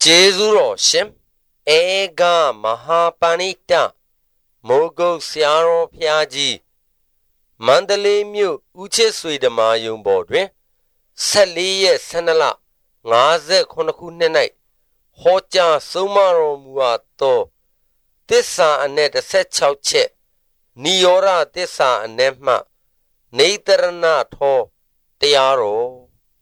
Jezuro Shim Ega Mahapanita Mogo Siaro Piaji Mandalay Mu Uche Swidama Yumbodre Saliye Sanala Ngaze Konakunenai Hoja Sumaro Muato Tissa Anet Set Chauche Niora Tissa Anema Natarana Tho Tiaro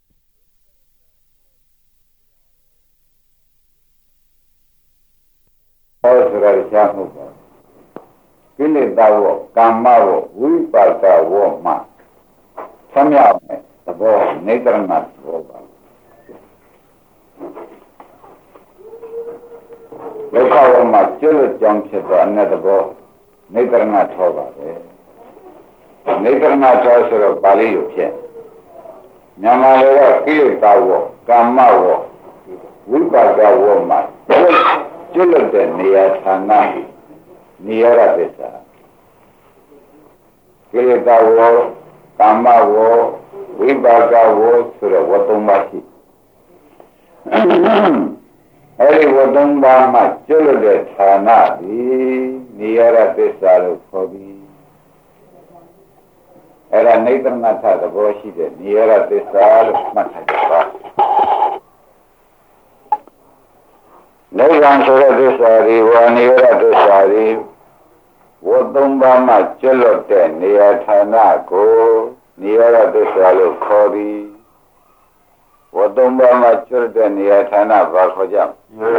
Kilitawo, Kamawo, Wipaka Woma, Samyame, the boy, Nathan Roba. Lokawama, Chili Junction, another boy, Nathan Roba. Nathan Roba, Bali, you can. Yamala, Kilitawo, Kamawo, Wipaka Woma, Children near Tanaki. Niara Desa Kilita War, Kama War, Wibaga War, Sura Watombashi. Hari Watomba Machulu de Tanadi, Niara Desa Kobi. Era Nathan Mata, the Boshi, the Niara Desa Mata. No answer this ari, one year at this ari. Wotumba Machelo ten, near Tanako, near at this alu Kori. Wotumba Machel ten, near Tanaka Hojam.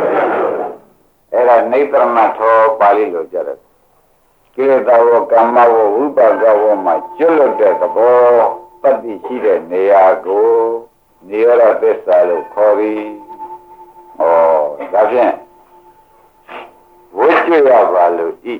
Era Nathan Mato, Palilo Jared. Kilitawo, Kamawo, Ubagawo, Machelo de the Bo, Pati Chide, Neago, near at this alu Kori. Oh, that's it. What you have value eat.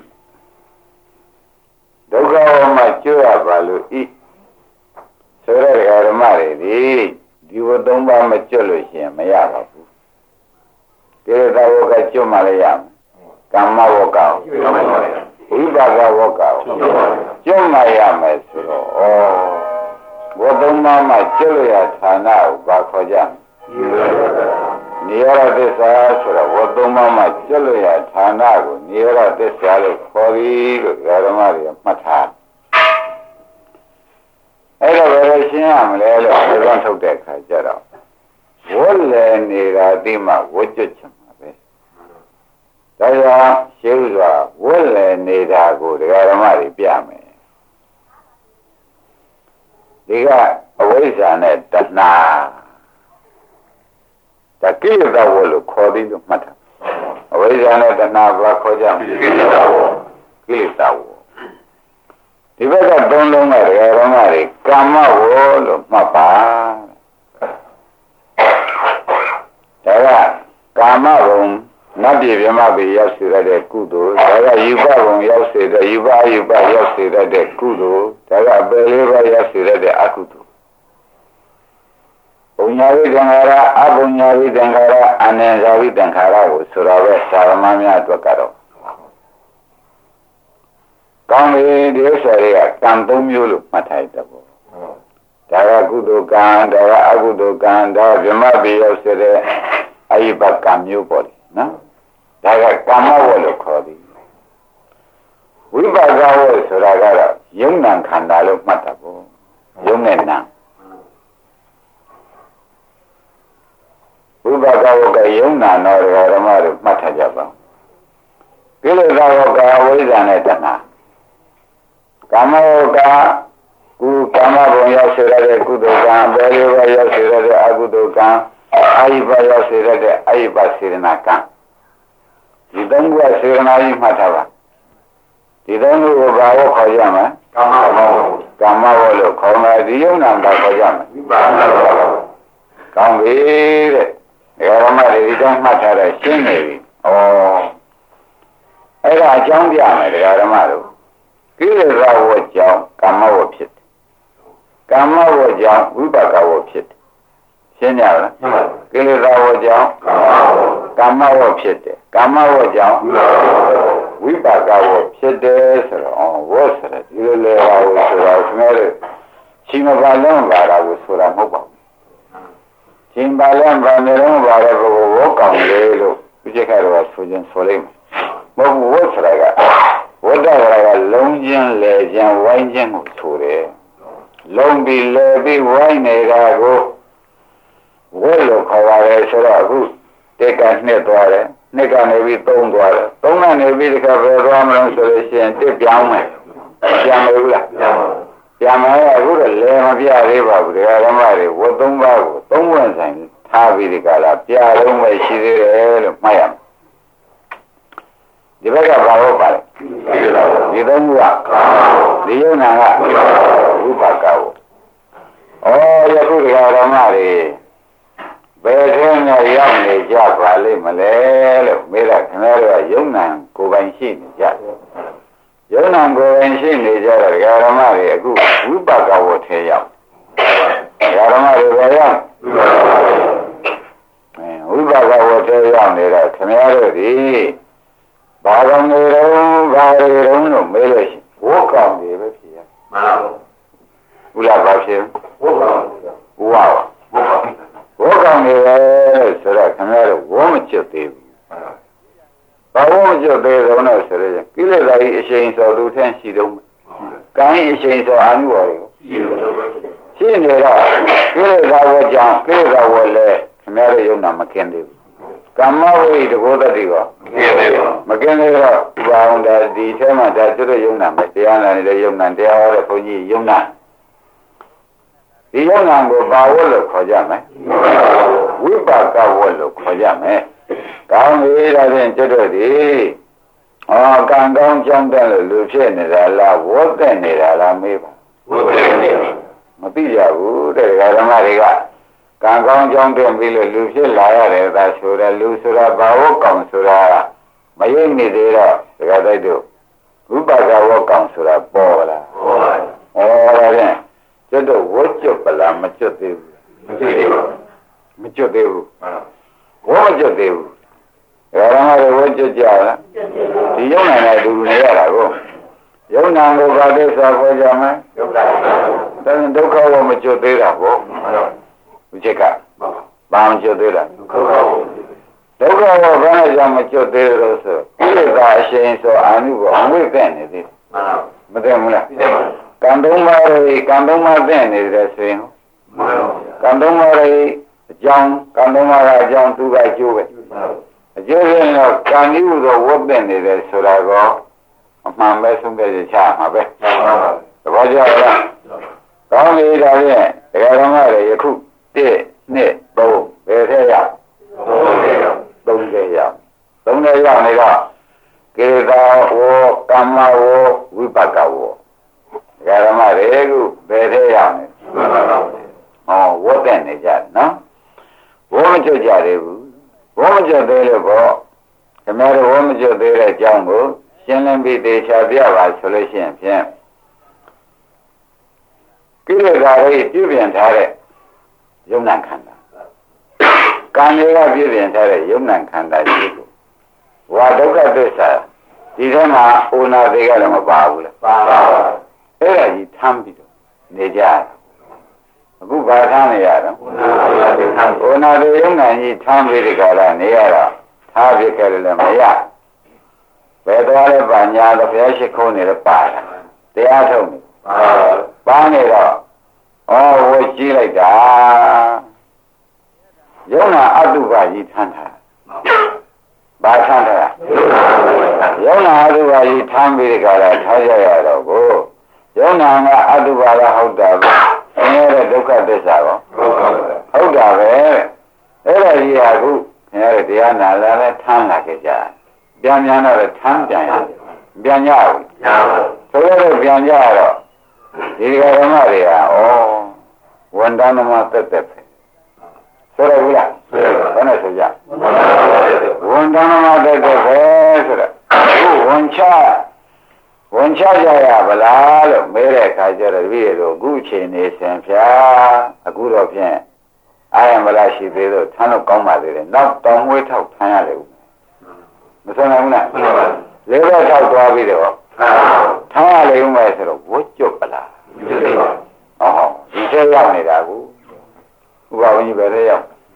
Doga much you have value eat. So that I am married. You don't buy much solution, Mayaba. There is a walk at your Malayam. Come walk out. We baga walk out. Your Mayam. Oh, what don't buy much solution, Hana, Bakojam. Niara Desa, Wadoma Machelia, Tanago, Niara Desa, Kori, Garamari, Mata. I have a very sham, I don't take Kajara. Wolle Nira Dima, what you chamabe. Daya, Shilva, Wolle Nira go, the Garamari Piame. They got away on it, that na. The Kilita will call it matter. Away another Nava Kojam, Kilita. The better don't know Ramari, Kama wall, Mapa. Tara, Kama room, not if you might be yesterday, Kudo. Tara, you buy yesterday, you buy yesterday, Kudo. Tara, believer yesterday, Akutu. Unyavi Dangara, Abunyavi Dangara, Anenzavi Dangara, Surave, Saramamia Dwakaro. Come in this area, Kantum Yulu, Mataitabo. Dara Gudugan, Dara Agudugan, Dara Vimabi yesterday, Aiba Kamu body, no? Dara Kamawolo Kodi. We Bagawa Suragara, Yungan Kandalo Matabo, Yungan. Ubagawoga Yuna nor Ramar Matajaba. Kilagawoga Wizanetana. Kamawoga, Kama Yasira Kudogan, Beriva Yasira Agudogan, Aiba Yasira Aiba Sirinaka. You don't go a Sirinai Matava. You don't go Bawo Kojama, Kamawolo, Koma, the Yuna Kojama. Come here. Ramari, don't matter, Shinnery. Oh, I don't yam, Ramaro. Killa was young, Kama Pit. Kama was young, Ubaka Pit. Senior, Killa was young, Kama Pit. Kama was young, Ubaka Pit, or was it? You was married. Chima Valon, I was for a mobile. ရှင်ပါလန်ဗာနေတော့ပါတဲ့ပုဂ္ဂိုလ်ဝတ်ကောင်လေလို့ပြည့်ခါတော့ဆိုခြင်းဆိုလိုက်မယ်မဟုတ်ဘူးဝတ်ဆိုတာကဝတ်တော်ကလုံးချင်းလေချင်းဝိုင်းချင်းကိုဆိုတယ်လုံးပြီးလေပြီးဝိုင်းနေတာကိုဝတ်လို့ခေါ်ရတယ်ဆိုတော့အခုတက်ကနှစ်သွားတယ်နှစ်ကနေပြီးသုံးသွားတယ်သုံးကနေပြီးတခါပဲသွားမလို့ဆိုလို့ရှိရင်တစ်ပြောင်းမယ်ပြန်မလို့လားပြန်မယ်အခုတော့လေမပြသေးပါဘူးတရားဓမ္မတွေဝတ်သုံးပါးကိုသုံးဝင်ဆိုင်ထားပြီးဒီကလာပြလုံးပဲရှိသေးတယ်လို့မှတ်ရမယ်ဒီဘက်ကဘာလို့ပါလဲဒီသုံးခုကဒီယုံနာကဝိပါကဝယခုတရားဓမ္မတွေဘယ်ထဲနဲ့ရောက်နေကြပါလိမ့်မလဲလို့မေးတာခင်ဗျားတို့ကယုံနာကိုယ်ပိုင်ရှိနေကြယုံနာကိုယ်ပိုင်ရှိနေကြတဲ့တရားဓမ္မတွေအခုဝိပါကဝထဲရောက်တရားဓမ္မတွေပဲရောက်ဝိပါကဝထဲရောက်နေတာခင်ဗျားတို့ဒီဘာကောင်တွေတော့ဘာတွေတော့လို့မေးလို့ရှိဝတ်ကောင်တွေပဲဖြစ်ရမှန်ပါဘူးဘုရားဘာဖြစ်ဝတ်ကောင်ဝါဝတ်ကောင်တွေပဲဆိုတော့ခင်ဗျားတို့ဝတ်မချစ်သေးဘူးဘာဝတ်မချစ်သေးတော့လို့ဆိုရရင်ကိလေသာကြီးအရှိန်စော်သူထင်းရှိတော့ကံအရှိန်စော်အာနုဘော်တွေကိုရှိနေတော့ကိလေသာဝတ်ကြောင့်ကိလေသာဝတ်လဲခင်ဗျားတို့ယုံနာမကင်းသေးဘူးကမ္မဝိတဘောတတိကောမကင်းသေးတော့ဘာအောင်ဒါဒီထဲမှာဒါကျွတ်ယုံနာမတရားနာနေတဲ့ယုံနာတရားဟောတဲ့ဘုန်းကြီးယုံနာဒီယုံနာကိုဘာဝတ်လို့ခေါ်ကြမယ်ဝိပါကဝတ်လို့ခေါ်ကြမယ်ကောင်းပြီဒါဖြင့်ကျွတ်တို့ဒီကံကောင်းကြောင်းတဲ့လူဖြစ်နေတာလားဝတ်တဲ့နေတာလားမေးပါဝတ်တဲ့နေတာမသိကြဘူးတဲ့ဓမ္မတွေကကံကောင်းကြောင်းတင်ပြီးလို့လူဖြစ်လာရတယ်သာဆိုတယ်လူဆိုတာဘာဝတ်ကောင်ဆိုတာမရိပ်နေသေးတော့ဒကာတိုက်တို့ဝိပါကဝတ်ကောင်ဆိုတာပေါ်လာပေါ်ပါဒါဖြင့်ကျွတ်တော့ဝတ်ကျွတ်ပလားမကျွတ်သေးဘူးမကျွတ်သေးဘူးမကျွတ်သေးဘူးဝတ်မကျွတ်သေးဘူးဓမ္မတွေဝတ်ကျွတ်ကြလားဒီယုံနာနဲ့အတူတူနေရတာကိုယုံနာကိုဘာသစ္စာခေါ်ကြမလဲဒုက္ခဒါနဲ့ဒုက္ခဝမကျွတ်သေးတာပေါ့ဥจิตကဘာမကျွတ်သေးလားဒုက္ခဝဘာနဲ့ကြောင့်မကျွတ်သေးလို့ဆိုကိလေသာအရှိန်ဆိုအာနုဘောအဝိသနေသေးမသိဘူးလားကံသုံးပါးတွေကံသုံးပါးသိနေတယ်ဆိုရင်ကံသုံးပါးတွေအကြောင်းကံသုံးပါးကအကြောင်းသူကအကျိုးပဲအကျိုးရင်တော့ကံဤဟူသောဝတ်သိနေတယ်ဆိုတာကအမှန်ပဲဆုံးဖြတ်ချမှာပဲသဘောကျလားကောင်းပြီဒါဖြင့်တရားဓမ္မတွေယခု1 2 3ဘယ်ထဲရောက်3ထဲရောက်3ထဲရောက်နေတော့ကေသာဝကမ္မဝဝိပါကဝတရားဓမ္မတွေကဘယ်ထဲရောက်နေဝတ်တဲ့နေကြနော်ဝမကြွကြသေးဘူးဝမကြွသေးလို့ပေါ့ခင်ဗျားတို့ဝမကြွသေးတဲ့အကြောင်းကိုရှင်းလင်းပြီးသေချာပြပါဆိုလို့ရှိရင်ဖြင့်ကိလေသာတွေပြုပြင်ထားတဲ့ယုံနာခန္ဓာကံတွေကပြုပြင်ထားတဲ့ယုံနာခန္ဓာကြီးကိုဝါဒုက္ခသစ္စာဒီထဲမှာဩနာတွေကလည်းမပါဘူးလားပါပါအဲ့ဒါကြီးထမ်းပြီးတော့နေကြတယ်အခုဘာထမ်းနေရတော့ဩနာတွေယုံနာကြီးထမ်းပြီးဒီကလာနေရတော့ထားပြခဲ့လည်းမရဘယ်သွားလဲပါညာတော့ဘုရားရှိခိုးနေတော့ပါတာတရားထုတ်နေပါနေတော့ဝေကြည့်လိုက်တာယုံနာအတုပကြီးထမ်းထားဘာထမ်းထားယုံနာအတုပကြီးထမ်းပြီးဒီကလာထားရရတော့ကိုယုံနာကအတုပါဒဟုတ်တာပဲဆင်းရဲတဲ့ဒုက္ခသစ္စာကောဟုတ်တာပဲအဲ့ဒါကြီးကအခုခင်ဗျားတို့တရားနာလာလဲထမ်းလာခဲ့ကြပြန်ပြန်တော့ထမ်းပြန်ရပြန်ကြဘူးဆိုတော့ပြန်ကြတော့ဒီဓမ္မတွေကဝန်တန်းသမားတက်တက်ပဲဆိုရဘူးလားဘယ်နဲ့ဆိုကြဝန်တန်းသမားတက်တက်ပဲဆိုတော့အခုဝန်ချကြရဗလားလို့မေးတဲ့အခါကျတော့ဒီလိုအခုချိန်နေစင်ဖြာအခုတော့ဖြင့်အာရမလားရှိသေးလို့ထမ်းလို့ကောင်းပါသေးတယ်နောက်တောင်မွေးထောက်ထမ်းရတယ်ဦးမဆုံးနိုင်ဘူးလားလေးဘက်ထောက်သွားပြီးတော့ထမ်းရလေဦးမယ်ဆိုတော့ဝတ်ကျွတ်ပလားဒီထဲရောက်နေတာကူဥပဝင်းကြီးပဲထဲရောက်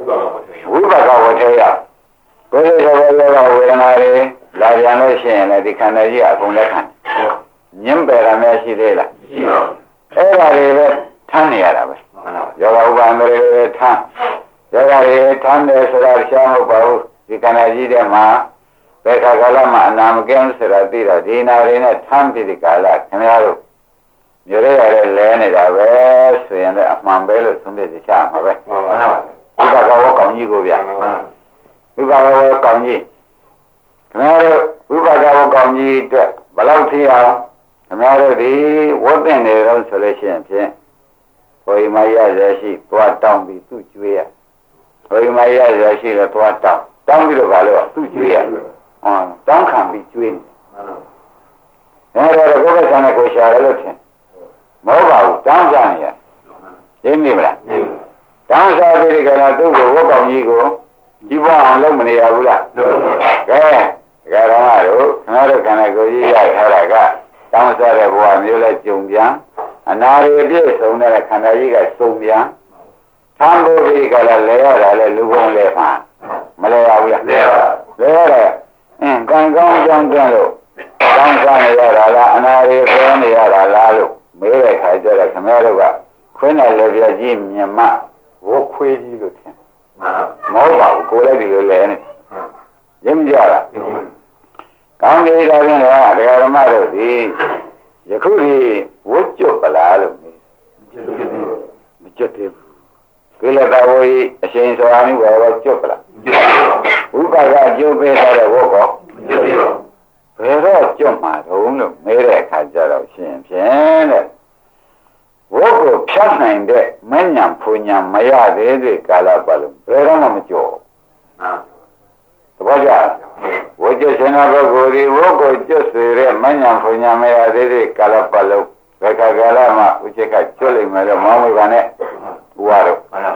ဝိပါကဝထေယကိုယ်ရဲ့ဘောရောဝေဒနာတွေလာပြန်လို့ရှိရင်လည်းဒီခန္ဓာကြီးအကုန်လက်ခံညှင်းပယ်ရမယ်ရှိသေးလားရှိပါဘူးအဲ့ဒါတွေပဲထမ်းနေရတာပဲယောဂဥပ္ပန္နတွေထမ်းယောဂတွေထမ်းတယ်ဆိုတာရှားမဟုတ်ပါဘူးဒီခန္ဓာကြီးထဲမှာဘယ်ခါကာလမှာအနာမကင်းဆိုတာသိတော့ဒီနာတွေနဲ့ထမ်းပြီးဒီကာလခင်ဗျားတို့မျိုးရရလဲနေတာပဲဆိုရင်လည်းအမှန်ပဲလို့သုံးပြချာမှာပဲမှန်ပါပါဘုရားကောကောင်းကြီးကိုဗျာဘုရားကောကောင်းကြီးခင်ဗျားတို့ဘုရားကောကောင်းကြီးအတွက်ဘယ်လောက်ထိအောင်ခင်ဗျားတို့ဒီဝတ်တင်နေတော့ဆိုလို့ရှိရင်ဖြင့်ဘုရားမရရရှိသွားတောင်းပြီးသူ့ကျွေးရဘုရားမရရရှိလည်းသွားတောင်းပြီးတော့ဗာလို့သူ့ကျွေးရတောင်းခံပြီးကျွေးနေတယ်ဒါတော့ကိုယ်ကဆန္ဒကိုရှာရလို့ထင်မဟုတ်ပါဘူးတောင်းကြနေရသိမိမလားတောင်းစားပြီးကြတာသူ့ကိုဝတ်ကောင်ကြီးကိုကြီးပွားအောင်လုပ်မနေရဘူးလားကဲဒကာတော်မတို့ခင်ဗျားတို့ခန္ဓာကိုယ်ကြီးရထားတာကတောင်းစားတဲ့ဘဝမျိုးလဲကြုံပြန်အနာရီပြည့်စုံတဲ့ခန္ဓာကြီးကစုံပြန်သံဃာကြီးကလည်းလဲရတာလဲလူပုံလဲမှာမလဲရဘူးလားလဲရတယ်ကံကောင်းကြောင်းတွန်းလို့တောင်းစားနေရတာလားအနာရီဖဲနေရတာလားလို့မေးတဲ့ခါကျတော့ခင်ဗျားတို့ကခွင်းနဲ့လည်းပြကြီးမြင်မှဝတ်ခွေးကြီးလို့ထင်မဟုတ်ပါဘူးကိုယ်လည်းဒီလိုလဲနေရင်းမကြလားကောင်းကြီးတော်ရင်လည်းဒကာဓမ္မတို့ဒီယခုဒီဝတ်ကျွတ်ပလားလို့မကျွတ်သေးဘူးကိလေသာဝိအရှင်စွာမျိုးပဲကျွတ်ပလားဥပါကကျုပ်ပေးထားတဲ့ဝတ်ကောဘယ်တော့ကျွတ်မှာတုံးလို့မေးတဲ့အခါကျတော့ရှင်ဖြင့်တဲ့ဝတ်ကိုဖြတ်နိုင်တဲ့မဉ္ဇဉ်ဖူညာမရသေးတဲ့ကာလပတ်လုံးဘယ်တော့မှမကြောက်သဘောကျဝတ်ကျွတ်ရှင်တဲ့ပုဂ္ဂိုလ်ဒီဝတ်ကိုကျွတ်စေတဲ့မဉ္ဇဉ်ဖူညာမရသေးတဲ့ကာလပတ်လုံးဘယ်ခါကာလမှာဥစ္စေကကျွတ်လိမ့်မယ်လို့မောင်းမိပါနဲ့ဘုရားတို့ဒါ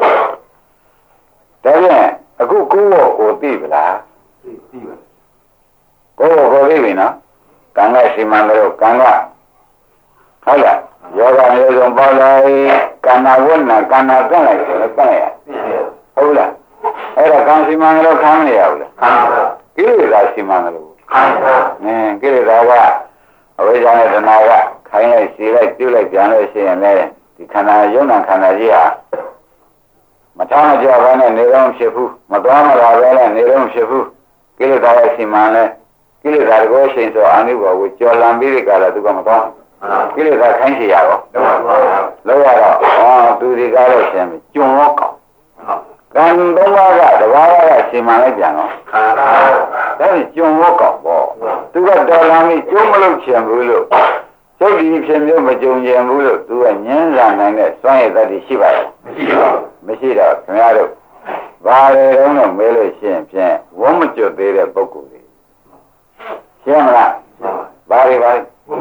ပြန်အခုကိုယ့်ကိုသိပလားသိပါကိုယ်ကိုသိပြီနော်ကံကစီမံလို့ကံကဟုတ်လားယောဂမျိုးစုံပေါ်လာကန္နာဝဏ္ဏကန္နာကန့်လိုက်တယ်ကန့်ရဟုတ်လားအဲ့ဒါကံစီမံလို့ခံမရဘူးလားခံပါကိလေသာစီမံလို့ခံပါကိလေသာကအဝိဇ္ဇာနဲ့တဏှာကခိုင်းလိုက်စီလိုက်ပြုတ်လိုက်ပြန်လို့ရှိရင်လည်းဒီခန္ဓာယုံနာခန္ဓာကြီးဟာမထားမကြောက်ဘဲနဲ့နေတော့ဖြစ်ဘူးမသွားမလာဘဲနဲ့နေတော့ဖြစ်ဘူးကိလေသာရဲ့စီမံလဲကိလေသာကိုရှင်ဆိုအာနိဘောကိုကြော်လံပြီးတဲ့ကာလသူကမသွားကိလေသာခိုင်းစီရတော့လောက်ရတော့သူဒီကားလို့ရှင်ပြီကျွံရောကောင်းကံသုံးပါးကတဘာဝကရှင်မလိုက်ပြန်တော့ဒါဖြင့်ကျွံရောကောင်းပေါ့သူကတော်လံပြီးကျွံမလို့ချင်ဘူးလို့စိတ်ဒီဖြစ်မျိုးမကြုံကျင်ဘူးလို့သူကညှင်းဆန်နိုင်တဲ့စွမ်းရည်တတ်ရှိပါရဲ့မရှိတော့ခင်ဗျားတို့ဘာတွေတုံးတော့မေးလို့ရှိရင်ဖြင့်ဝမ်းမကျွတ်သေးတဲ့ပုဂ္ဂိုလ်တွေရှင်းမလားဘာတွေပါ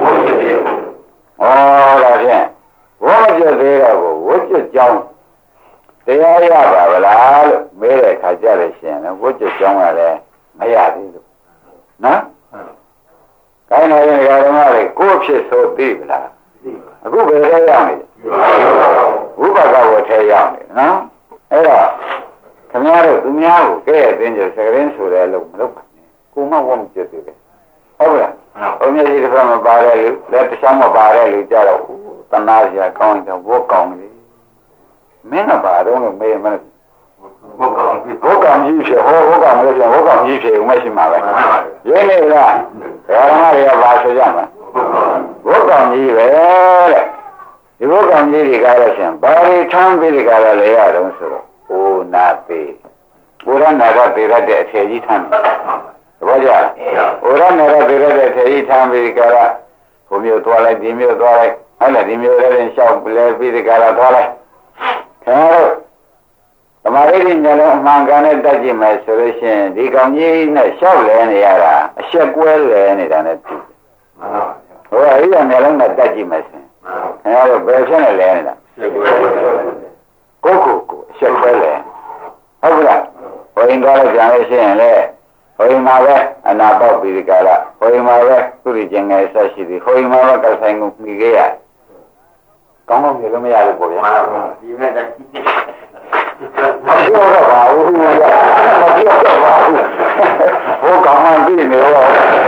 ဒါဖြင့်ဝမ်းမကျွတ်သေးတော့ကိုဝတ်ကျွတ်ကြောင်းတရားရပါဗလားလို့မေးတဲ့အခါကျလို့ရှိရင်ဝတ်ကျွတ်ကြောင်းကလည်းမရသေးလို့နော်ကိုင်းနေတဲ့ဓမ္မတွေကိုယ့်ဖြစ်ဆိုသိပလားအခုဘယ်ထဲရောက်နေဝိပါကဝထဲရောက်နေနော်အဲ့တော့ခင်ဗျားတို့သူများကိုကဲ့ရဲ့သိကြစကရင်းဆိုတယ်လို့မလုပ်ပါနဲ့ကိုမဝမ်းကြည့်သေးတယ်ဟုတ်လားဘုံမြကြီးတစ်ဖက်မပါတဲ့လူလက်တစ်ချောင်းမပါတဲ့လူကြတော့တနာစရာကောင်းရင်တော့ဘောကောင်းလေမင်းကပါတော့မေးမလားဘောကောင်းကြီးဖြစ်ဘောကောင်းလို့ဆိုဘောကောင်းကြီးဖြစ်ဦးမရှိမှာပဲရင်းနေလားဓမ္မတွေကပါဆိုကြမှာဘောကောင်းကြီးပဲတဲ့ဒီဘောကောင်းကြီးတွေကားလို့ရှင်ဘာတွေထမ်းပြီးဒီကားလဲရတော့ဆိုတော့အိုနာပေဘုရားနာရပေရတဲ့အထေကြီးထမ်းတယ်သဘောကျလားဘုရားနာရပေရတဲ့အထေကြီးထမ်းပြီးဒီကားဘုမျိုးသွားလိုက်ဒီမျိုးသွားလိုက်ဟုတ်လားဒီမျိုးလည်းရှောက်လဲပြီးဒီကားသွားလိုက်ခင်ဗျားတို့သမာဓိဉာဏ်လုံးအမှန်ကန်နဲ့တက်ကြည့်မယ်ဆိုလို့ရှိရင်ဒီကောင်ကြီးနဲ့ရှောက်လဲနေရတာအရှက်ကွဲလဲနေတာနဲ့တူတယ်ဟိုအရိယာဉာဏ်လုံးနဲ့တက်ကြည့်မယ်ဆိုရင်ခင်ဗျားတို့ဘယ်ဖြစ်နေလဲနေတာကိုအရှက်ကွဲလဲဟုတ်ကလားဘုရင်သွားလို့ပြန်လို့ရှိရင်လေဘုရင်မှာပဲအနာပေါက်ပြီးဒီကလာဘုရင်မှာပဲသူ့ရဲ့ငယ်ဆက်ရှိသည်ဘုရင်မှာပဲကဆိုင်ကိုမိခဲ့ရကောင်းကောင်းနေလို့မရဘူးပေါ့ဗျာဒီမဲ့တက်ဟပြောတော့ပါဘူးမပြောတော့ပါဘူးဘုကောင်မှပြီးနေတော့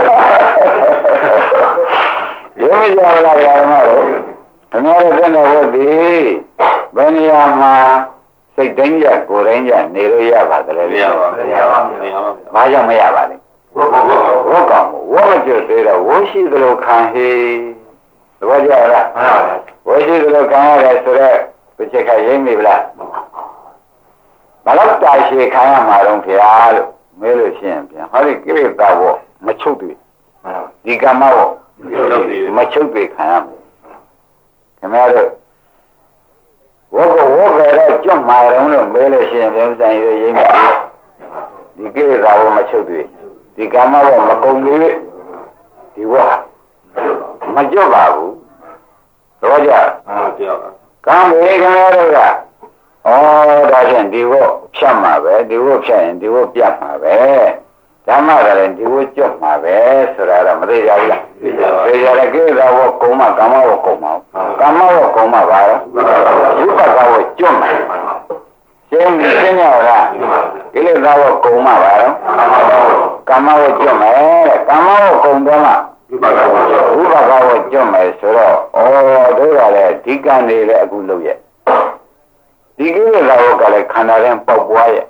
ရေမကြလာကြမှာတော့ခင်ဗျားတို့တဲ့ဘုသည်ဘယ်နေရာမှာစိတ်တိုင်းကြကိုယ်တိုင်းကြနေလို့ရပါသလဲမရပါဘူးဘာကြောင့်မရပါလဲဝတ်ကောင်ဝတ်မကျွတ်သေးတော့ဝတ်ရှိသလိုခံဟေးသဘောကျလားဝတ်ရှိသလိုခံရတယ်ဆိုတော့တစ်ချက်ခါရိမ့်မိဗလားဘလောက်တာရှည်ခံရမှာတော့ခင်ဗျာလို့မဲလို့ရှိရင်ပြန်ဟောဒီကိလေသာဘောမချုပ်သေးဒီကမ္မဘောမချုပ်သေးခံရမှာခင်ဗျားတို့ဝတ်တော့ကျွတ်မှာတော့လို့မဲလို့ရှိရင်ပြန်ဆိုင်ရရိမ့်မိဒီကိလေသာဘောမချုပ်သေးဒီကမ္မဘောမကုန်သေးဒီဝတ်မကျွတ်ပါဘူးတော့ကြကံမေခင်ဗျားတို့ကဒါဖြင့်ဒီဝတ်ဖြတ်မှာပဲဒီဝတ်ဖြတ်ရင်ဒီဝတ်ပြတ်မှာပဲဓမ္မကလည်းဒီဝတ်ကျွတ်မှာပဲဆိုတာတော့မသိကြဘူးလားသိကြပါဘူးသိကြတယ်ကိလေသာဝတ်ကုံမှာကမ္မဝတ်ကုံမှာကမ္မဝတ်ကုံမှာပါရောဝိပဿနာဝတ်ကျွတ်မှာရှင်းရှင်းရလားကိလေသာဝတ်ကုံမှာပါရောကမ္မဝတ်ကျွတ်မယ်ကမ္မဝတ်ကုံတော့မှဝိပဿနာဝတ်ကျွတ်မယ်ဆိုတော့တို့ရလေဒီကံနေလေအခုလုပ်ရဲ့ဒီကိလေသာဝကလည်းခန္ဓာရင်ပေါက်ပွားရဲ့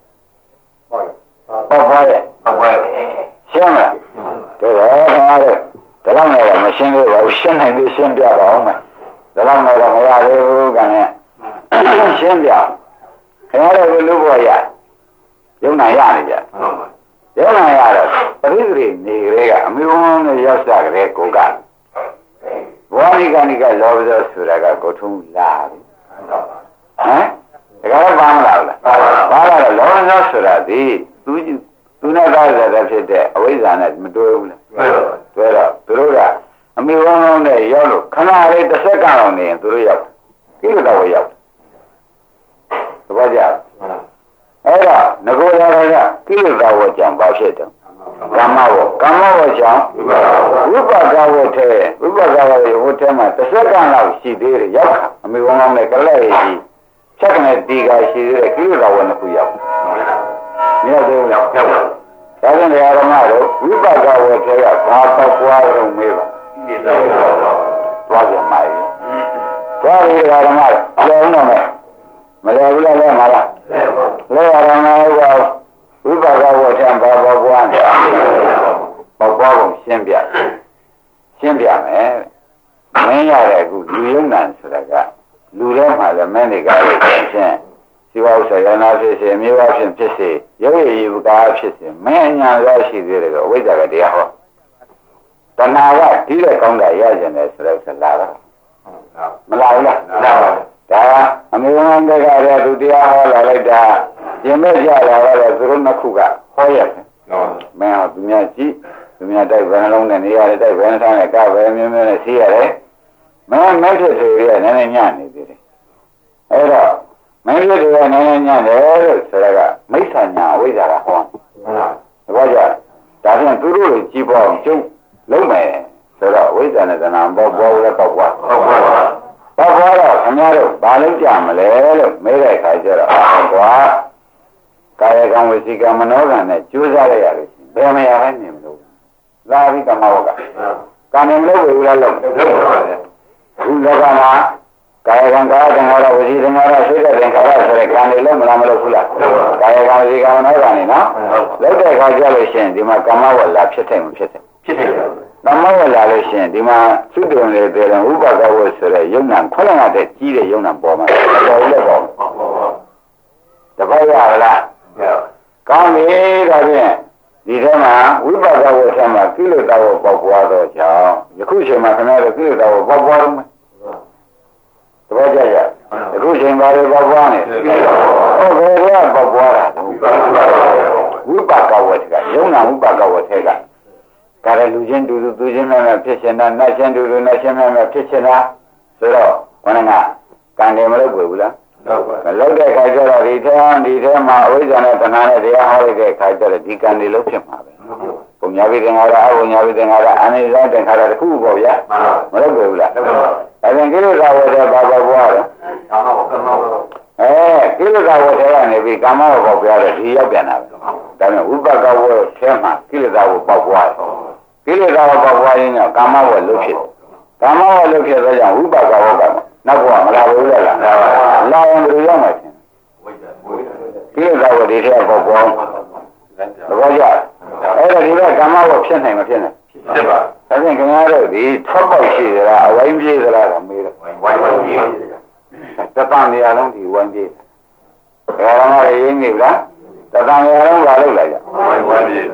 ပေါက်ပွားရဲ့ရှင်းမလားတို့တော့ဒါလောက်နဲ့မရှင်းသေးပါဘူးရှင်းနိုင်သေးရှင်းပြပါအောင်မယ်ဒါလောက်နဲ့တော့မရသေးဘူးကလည်းရှင်းပြခင်ဗျားတို့လူဘောရရုံနာရနေကြရုံနာရတော့ပရိသေနေကလေးကအမျိုးမျိုးနဲ့ရောက်စားကြတဲ့ကိုကဘောနိကနိကလောဘသောဆိုတာကကိုထုံးလာပြီဟမ်ဒါကဘာမလားဘာလဲလောဘသောဆိုတာဒီသူနဲ့သားရတဲ့ဖြစ်တဲ့အဝိဇ္ဇာနဲ့မတွဲဘူးလားတွဲတော့သူတို့ကအမိဝန်းလုံးနဲ့ရောက်လို့ခဏလေးတစ်စက္ကန့်အောင်နေရင်သူတို့ရောက်ကိလေသာဝရောက်သဘောကျအဲ့တော့ငကိုရတာကကိလေသာဝကြောင့်ဘာဖြစ်တယ်ကမ္မဝကြောင့်ဝိပါကဝထဲဝိပါကဝထဲမှာတစ်စက္ကန့်လောက်ရှိသေးတယ်ရောက်ခါအမိဝန်းလုံးနဲ့ကလေးကြီးချက်ကနေဒီကရှိသေးတယ်ကိလေသာဝနှစ်ခုရောက်မရောက်သေးဘူးရောက်ဒါကြောင့်ဓမ္မတို့ဝိပါကဝထဲကဘာပေါက်ပွားရုံမေးပါသွားကြမှာသွားရဓမ္မကျောင်းတော့မလဲဘူးလားလဲမလားလဲရဓမ္မရောဝိပါကဝထဲဘာပေါက်ပွားနေပေါက်ပွားပုံရှင်းပြမယ်မင်းရတဲ့အခုလူယုံနံဆိုတာကလူထဲမှာလည်းမင်းတွေကလည်းရှင်းဒီဝါဥစ္စာရနာဖြစ်စေမြေဝါဖြစ်စေရုပ်ရည်ဝကာဖြစ်စေမင်းညာရရှိသေးတယ်ကအဝိဇ္ဇာကတရားဟောတဏှာကဒီတဲ့ကောင်းတာရကျင်တယ်ဆိုတော့လာတာမလာဘူးလားလာပါဘူးဒါအမေဝမ်းတဲ့ကရသူတရားဟောလာလိုက်တာပြင်မဲ့ကြလာတော့သူတို့နှစ်ခုကဟောရတယ်မင်းဟောသူများကြည့်သူများတိုက်ဘယ်နှလုံးနဲ့နေရတယ်တိုက်ဘယ်နှထားနဲ့ကပဲမျိုးမျိုးနဲ့စီးရတယ်မင်းဖြစ်စေရနည်းနည်းညံ့နေသေးတယ်အဲ့တော့မင်းဖြစ်တယ်နည်းနည်းညံ့တယ်လို့ဆိုတာကမိစ္ဆာညာအဝိဇ္ဇာကဟောသဘောကျဒါဖြင့်သူတို့ကိုကြည့်ပေါ့ကျုပ်လုံးမယ်ဆိုတော့ဝိဇ္ဇာနဲ့တဏှာဘောလည်းပေါက်ပွားတော့ခင်ဗျားတို့ဘာလုပ်ကြမလဲလို့မေးတဲ့အခါကျတော့ကွာကာယကံဝစီကံမနောကံနဲ့ကြိုးစားရရလို့ဘယ်မရလဲနေမလို့လာပြီးကမ္မဝကကံနေမလို့ဘူးလားလို့ဘုရားကမှာကာယကံကာယသင်္ခါရဝစီသင်္ခါရစိတ်သင်္ခါရဆိုတဲ့ကံတွေလုံးမလားမလို့ဘူးလားကာယကံဝစီကံမနောကံနေနော်လောက်တဲ့အခါကျလို့ရှိရင်ဒီမှာကမ္မဝလာဖြစ်တယ်မဖြစ်တယ်သမ္မောလာလို့ရှိရင်ဒီမှာသုတ္တံလေးပြေတယ်ဥပကဝဆိုတဲ့ယုံနာခွလငါတဲ့ကြီးတဲ့ယုံနာပေါ်မှာတော်လည်းပေါ့တပတ်ရလားကောင်းပြီဒါဖြင့်ဒီထဲမှာဝိပဿနာဝထဲမှာကိလေသာဝပေါက်ပွားတော့ကြောင့်ယခုချိန်မှာခင်ဗျားတို့ကိလေသာဝပေါက်ပွားတော့မယ်တပတ်ကြရယခုချိန်ပါလေပေါက်ပွားနေဟုတ်ကဲ့ပေါက်ပွားတာဝိပဿနာဝကယုံနာဝိပဿနာဝထဲကဒါလည်းလူချင်းတူတူသူချင်းမဲ့မဲ့ဖြစ်ရှင်တာနတ်ချင်းတူတူနတ်ချင်းမဲ့မဲ့ဖြစ်ရှင်တာဆိုတော့ခေါင်းကကံတယ်မလုပ်ဘူးလားလုပ်တဲ့ခါကျတော့ဒီထဲမှာအဝိဇ္ဇာနဲ့တဏှာနဲ့တရားဟောလိုက်တဲ့ခါကျတော့ဒီကံတွေလုံးဖြစ်မှာပဲပုံညာပြီးသင်္ခါရအပုံညာပြီးသင်္ခါရအနိစ္စသင်္ခါရတစ်ခုပေါ့ဗျာမလုပ်ဘူးလားဒါပြန်ကိလေသာဝတ်တဲ့ဘာပွားတယ်ကကိလေသာဝထဲကနေပြီးကာမဝပေါက်ပြရတယ်ဒီရောက်ပြန်တာပဲဒါနဲ့ဝိပဿနာဝထဲမှာကိလေသာဝပေါက်ပွားတယ်ကိလေသာဝပေါက်ပွားရင်တော့ကာမဝလွတ်ဖြစ်ကာမဝလွတ်ဖြစ်သောကြောင့်ဝိပဿနာဝကနောက်ဘဝမလာဘူးလားလာရင်ဘယ်လိုရောက်မှာလဲကိလေသာဝဒီထဲပေါက်ပွားသဘောကျအဲ့ဒါဒီကကာမဝဖြစ်နိုင်မဖြစ်နိုင်ဖြစ်ပါဒါဖြင့်ခင်ဗျားတို့ဒီထောက်ပေါက်ရှိသလားအဝိုင်းပြေးသလားတော့မေးတော့ဝိုင်းပြေးတပံနေရာလုံးဒီဝိုင်းပြေးဘယ်တော့မှရင်းနေလားတပံနေရာလုံးလာလို့လိုက်ကြဝိုင်းပြေး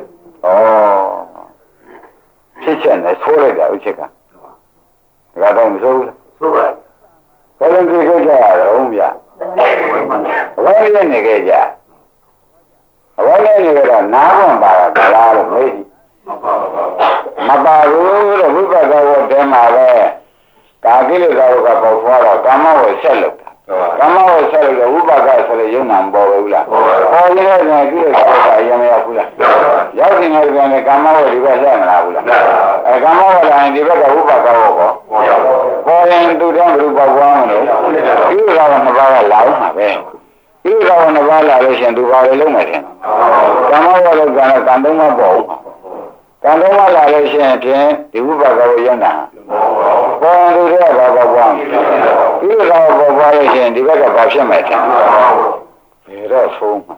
ဖြစ်ချက်နဲ့ဆိုးလိုက်တာဥချက်ကဒါတော့မဆိုးဘူးဆိုးပါဘယ်လိုကြည့်ကြရအောင်ဗျအဝိုင်းပြေးနေကြကြအဝိုင်းပြေးနေကြတော့နားဝင်ပါလားလို့မေးကြည့်မပါဘူးလို့ဝိပဿနာဝတဲမှာပဲကာကိလေသာကပေါက်သွားတော့ကာမဝဆက်လို့ကာမဝဆက်လို့ဝိပဿနာဆိုလေယုံနာမပေါ်ဘူးလားပေါ်ရတဲ့ကိလေသာကအရင်မရောက်ဘူးလားရောက်နေတယ်ပြန်လေကာမဝဒီဘက်ဆက်မလာဘူးလားကာမဝလာရင်ဒီဘက်ကဝိပဿနာကောပေါ်ရင်သူတည်းဘယ်လိုပေါက်သွားမလို့ကိလေသာကနှစ်ပါးကလာအောင်မှာပဲကိလေသာကနှစ်ပါးလာလို့ရှင်သူပါလေလုံးမယ်ထင်ကာမဝလောက်ကံကံသုံးမပေါ်ဘူးကံတော်မလာလို့ရှိရင်ဖြင့်ဒီဥပ္ပါဒကိုရတာပေါ်ရင်သူတွေကဘာပေါ်ပွားဒီလိုတော့ပေါ်ပွားလို့ရှိရင်ဒီဘက်ကဘာဖြစ်မှာလဲဘယ်တော့ဆုံးမှာ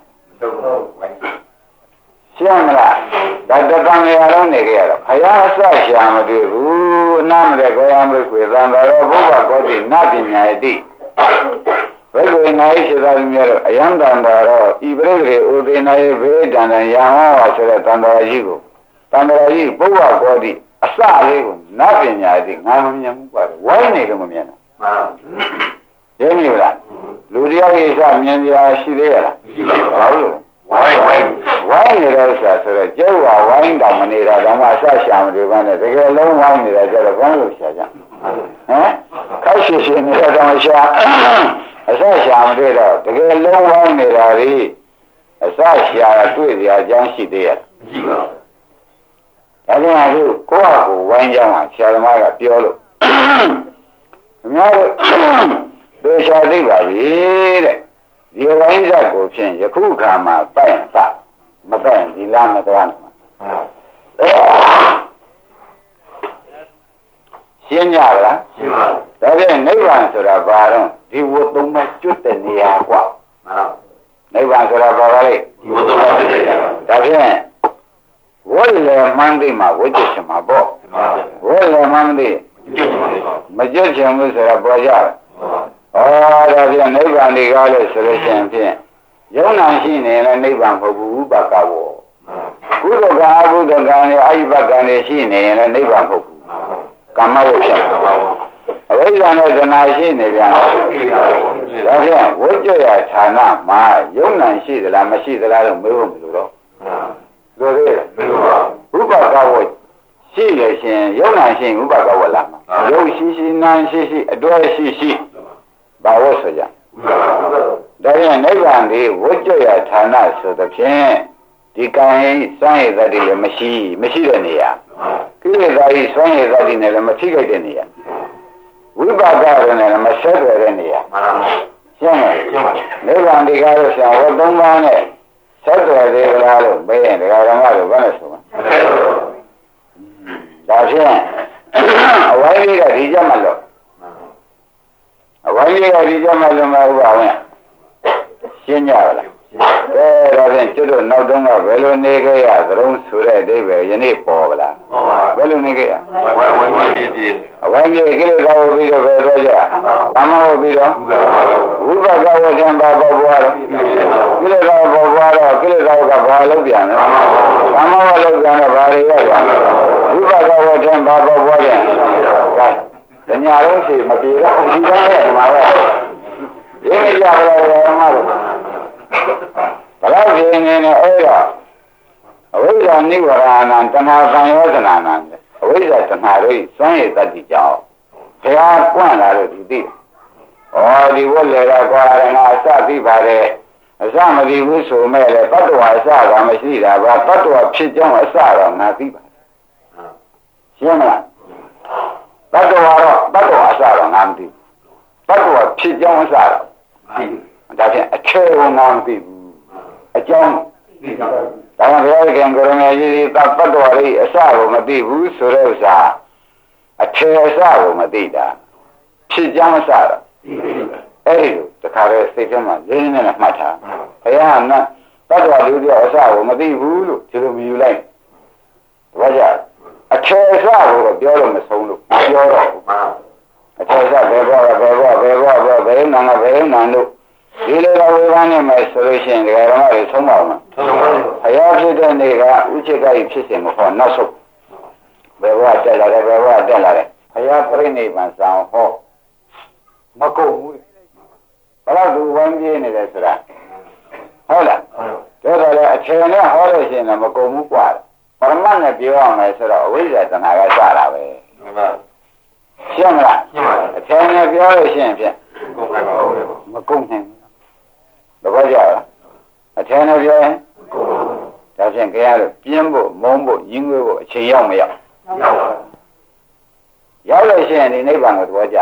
ရှင်းမလားဒါတတန်ရအောင်နေကြရတော့ခရအစရှာမတွေ့ဘူးနားမလဲခေါ်ရမလို့ခွေသံတော်ဘုရားကောတိနတ်ပညာယတိဘယ်လိုနိုင်ရှိသားမျိုးတော့အယံတန်တော်ဤပရိသေဥဒေနာယေဘေဒန္တယံဟောဆိုတဲ့တန်တော်ကြီးကိုတန်တော်ကြီးဘုရားကောတိအစလေးကိုနတ်ပညာယတိငါမမြင်ဘူးကွာဝိုင်းနေလို့မမြင်ဘူးမှန်ရင်းနေလားလူတရားကြီးစမြင်ကြရှိသေးရလားရှိပါဘူးဝိုင်းနေတော့ဆိုတော့ကျုပ်ကဝိုင်းတောင်မနေတာတော့မှအစရှာမတွေ့ပါနဲ့တကယ်လုံးဝိုင်းနေတာကြတော့ဘာလို့ရှာကြဟမ်ခောက်ရှိနေတော့ရှာအစရှာမတွေ့တော့တကယ်လုံးဝိုင်းနေတာလေအစရှာတွေ့ကြအကြောင်းရှိသေးရဲ့ရှိပါဘူးဒါကြောင့်အခုကိုယ့်ဟာကိုဝိုင်းကြမှာဆရာသမားကပြောလို့ခင်ဗျားတို့ဒေရှာသိပါပြီတဲ့ဒီဝိုင်းဇက်ကိုဖြင့်ယခုခါမှာပိုက်သမပိုက်ဒီလားမသွားနဲ့ရှင်းကြလားရှင်းပါဒါဖြင့်နိဗ္ဗာန်ဆိုတာဘာတော့ဒီဝတ်သုံးမဲ့ကျွတ်တဲ့နေရာกว่าနိဗ္ဗာန်ဆိုတာဘာလဲဒီဝတ်သုံးမဲ့ကျွတ်တဲ့နေရာဒါဖြင့်ဝတ်လေမှန်းသိမှာဝတ်ချင်မှာပေါ့ဝတ်လေမှန်းသိမကျွတ်ချင်ဘူးဆိုတာပေါ်ကြတယ်ဒါဖြင့်နိဗ္ဗာန်ဒီကားလို့ဆိုလို့ရှိရင်ဖြင့်ယုံနာရှိနေလည်းနိဗ္ဗာန်မဟုတ်ဘူးဥပက္ခဝေါကုသကအကုသကံနဲ့အာယုပကံနဲ့ရှိနေရင်လည်းနိဗ္ဗာန်မဟုတ်ဘူးကာမဝိဖြစ်အဝိဇ္ဇာနဲ့ဇနာရှိနေပြန်ဒါဖြင့်ဝိကြရဌာနမှာယုံနာရှိသလားမရှိသလားလို့မေးဖို့မလိုတော့လိုသေးတယ်ဥပက္ခဝေါရှိရရှင်ယုံနာရှိဥပက္ခဝေါလာမှာယုံရှိရှိနာရှိရှိအတွဲရှိရှိဘာဝဆိုကြဒါဖြင့်နိဗ္ဗာန်ဒီဝိကြရဌာနဆိုသဖြင့်ဒီကံစွမ်းရည်သတ္တိလည်းမရှိတဲ့နေရာကိလေသာဤစွမ်းရည်သတ္တိနဲ့လည်းမထိခိုက်တဲ့နေရာဝိပါကရနဲ့လည်းမဆက်သွယ်တဲ့နေရာရှင်းတယ်နိဗ္ဗာန်ဒီကားလို့ဆရာဝတ်သုံးပါးနဲ့ဆက်သွယ်သေးလားလို့မေးရင်ဒကာဓမ္မတို့ဘာလဲဆိုမှာဒါဖြင့်အဝိုင်းလေးကဒီကြမှာလို့အဝိုင်းလေးကဒီကြမှာလို့မဟုတ်ပါဘူးရှင်းကြပါလားဒါဖြင့်ကျွတ်တို့နောက်တုန်းကဘယ်လိုနေခဲ့ရသလုံးဆိုတဲ့အဓိပ္ပာယ်ယနေ့ပေါ်ပါလားဘယ်လိုနေခဲ့ရအဝိုင်းပြေကိလေသာဝပြီးတော့ဘယ်တော့ကြကာမဝပြီးတော့ဝိပဿနာဝကျန်ပါပေါ်ပွားတော့ကိလေသာပေါ်ပွားတော့ကိလေသာကဘာလို့ပြန်လဲကာမဝလို့ပြန်တော့ဘာတွေရပြန်ဝိပဿနာဝကျန်ပါပေါ်ပွားတယ်တညာလုံးရှိမပြေတော့ဒီကနေ့ဒီမှာပဲရင်းကြပါလားဓမ္မတို့ဘလောက်ပြင်းနေနေအဲ့တော့အဝိဇ္ဇာနိဝရဏံတဏှာသံယောဇနာနံအဝိဇ္ဇာတဏှာတို့စွမ်းရည်တတ်တိကြောင့်ဘုရားပွင့်လာလို့ဒီသိဒီဝတ်လေကကွာရဏအစသိပါတယ်အစမသိဘူးဆိုမဲ့လေတတ္တဝါအစကမရှိတာပါတတ္တဝါဖြစ်ကြောင်းအစတော့ငါသိပါတယ်ရှင်းမလားတတ္တဝါအစတော့ငါမသိတတ္တဝါဖြစ်ကြောင်းအစတော့ဒါဖြင့်အထဲကိုနာမသိဘူးအကြောင်းဒါမှဘုရားခင်ကိုရမေကြီးသတ်တော်လေးအစကိုမသိဘူးဆိုတဲ့ဥစ္စာအထဲအစကိုမသိတာဖြစ်ကြောင်းအစတော့အဲ့ဒီလိုတခါတည်းစိတ်ထဲမှာရင်းနေနဲ့မှတ်ထားဘုရားကတတ်တော်လေးအစကိုမသိဘူးလို့ဒီလိုမြည်လိုက်ဘာကြောင့်အထဲအစကိုတော့ပြောလို့မဆုံးလို့ပြောတော့အထဲအစဘယ်ဘောဘယ်နံကဘယ်နံလို့ဒီလိုဝေဘာနဲ့မယ်ဆိုလို့ရှိရင်ဒီကရမတွေဆုံးပါမှာဘုရားဖြစ်တဲ့နေ့ကဥจิตကြီးဖြစ်စဉ်မဟောနောက်ဆုံးဘယ်ဘောတက်လာတယ်ဘယ်ဘောတက်လာတယ်ဘုရားပြိဋိဘံဆောင်ဟောမကုန်ဘူးဘယ်တော့သူဝမ်းပြေးနေတယ်ဆိုတာဟုတ်လားဒါတော့လေအချိန်နဲ့ဟောလို့ရှိရင်လည်းမကုန်ဘူးกว่าပရမတ်နဲ့ပြောရမယ်ဆိုတော့အဝိဇ္ဇာတဏှာကစတာပဲရှင်းမလားအချိန်နဲ့ပြောလို့ရှိရင်ဖြင့်မကုန်နိုင်ဘူးဘာကြောင့်အချိန်နဲ့ပြောရင်ဒါဖြင့်ကြရလို့ပြင်းဖို့မုန်းဖို့ရင်းငွေဖို့အချိန်ရောက်မရောက်ရောက်လို့ရှိရင်ဒီနိဗ္ဗာန်ကိုသဘောကျ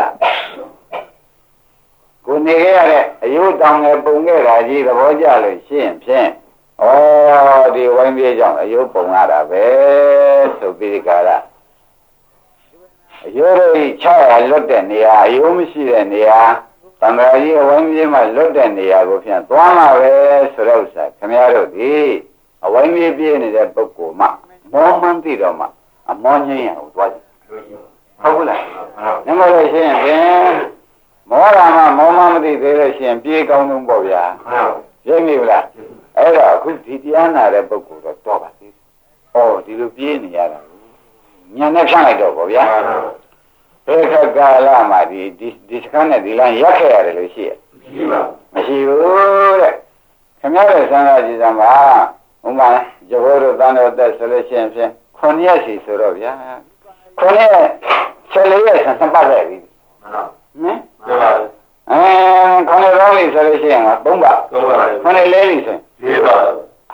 ကိုနေခဲ့ရတဲ့အယုတောင်ငယ်ပုံခဲ့တာကြီးသဘောကျလို့ရှိရင်ဖြင့်ဩဒီဝိုင်းပြေးကြောင့်အယုပုံရတာပဲဆိုပြီးကြတာအယုရိချရလွတ်တဲ့နေရာအယုမရှိတဲ့နေရာတံဃာကြီးအဝိုင်းပြေးမှလွတ်တဲ့နေရာကိုဖြင့်သွားမှာပဲဆိုတော့ဥစ္စာခင်ဗျားတို့ဒီအဝိုင်းပြေးပြေးနေတဲ့ပုဂ္ဂိုလ်မှမောမှန်းသိတော့မှအမောငြိမ်းရအောင်သွားကြဟုတ်ဘူးလားနမလို့ရှိရင်ဖြင့်မောရာမမောမှမသိသေးလို့ရှိရင်ပြေးကောင်းဆုံးပေါ့ဗျာရင်းမိဗလားအဲ့တော့အခုဒီတရားနာတဲ့ပုဂ္ဂိုလ်တော့တော့ပါသေးတယ်ဩဒီလိုပြေးနေရတာညံနဲ့ဖြန့်လိုက်တော့ပေါ့ဗျာဘယ်ခက်ကာလမှာဒီစကန်းနဲ့ဒီလမ်းရက်ခဲ့ရတယ်လို့ရှိရမရှိဘူးတဲ့ခင်ဗျားရဲ့စံသာကြည်စံပါဥမာဇဘောတို့တန်တော်သက်ဆိုလို့ရှိရင်ဖြင့်9ရက်စီဆိုတော့ဗျာ9ရက်14ရက်ဆန်ပတ်လိုက်ပြီဟင်ခေါင်းရောင်းလေးဆိုလို့ရှိရင်3ပါခေါင်းလေးလေးဆိုရင်4ပါ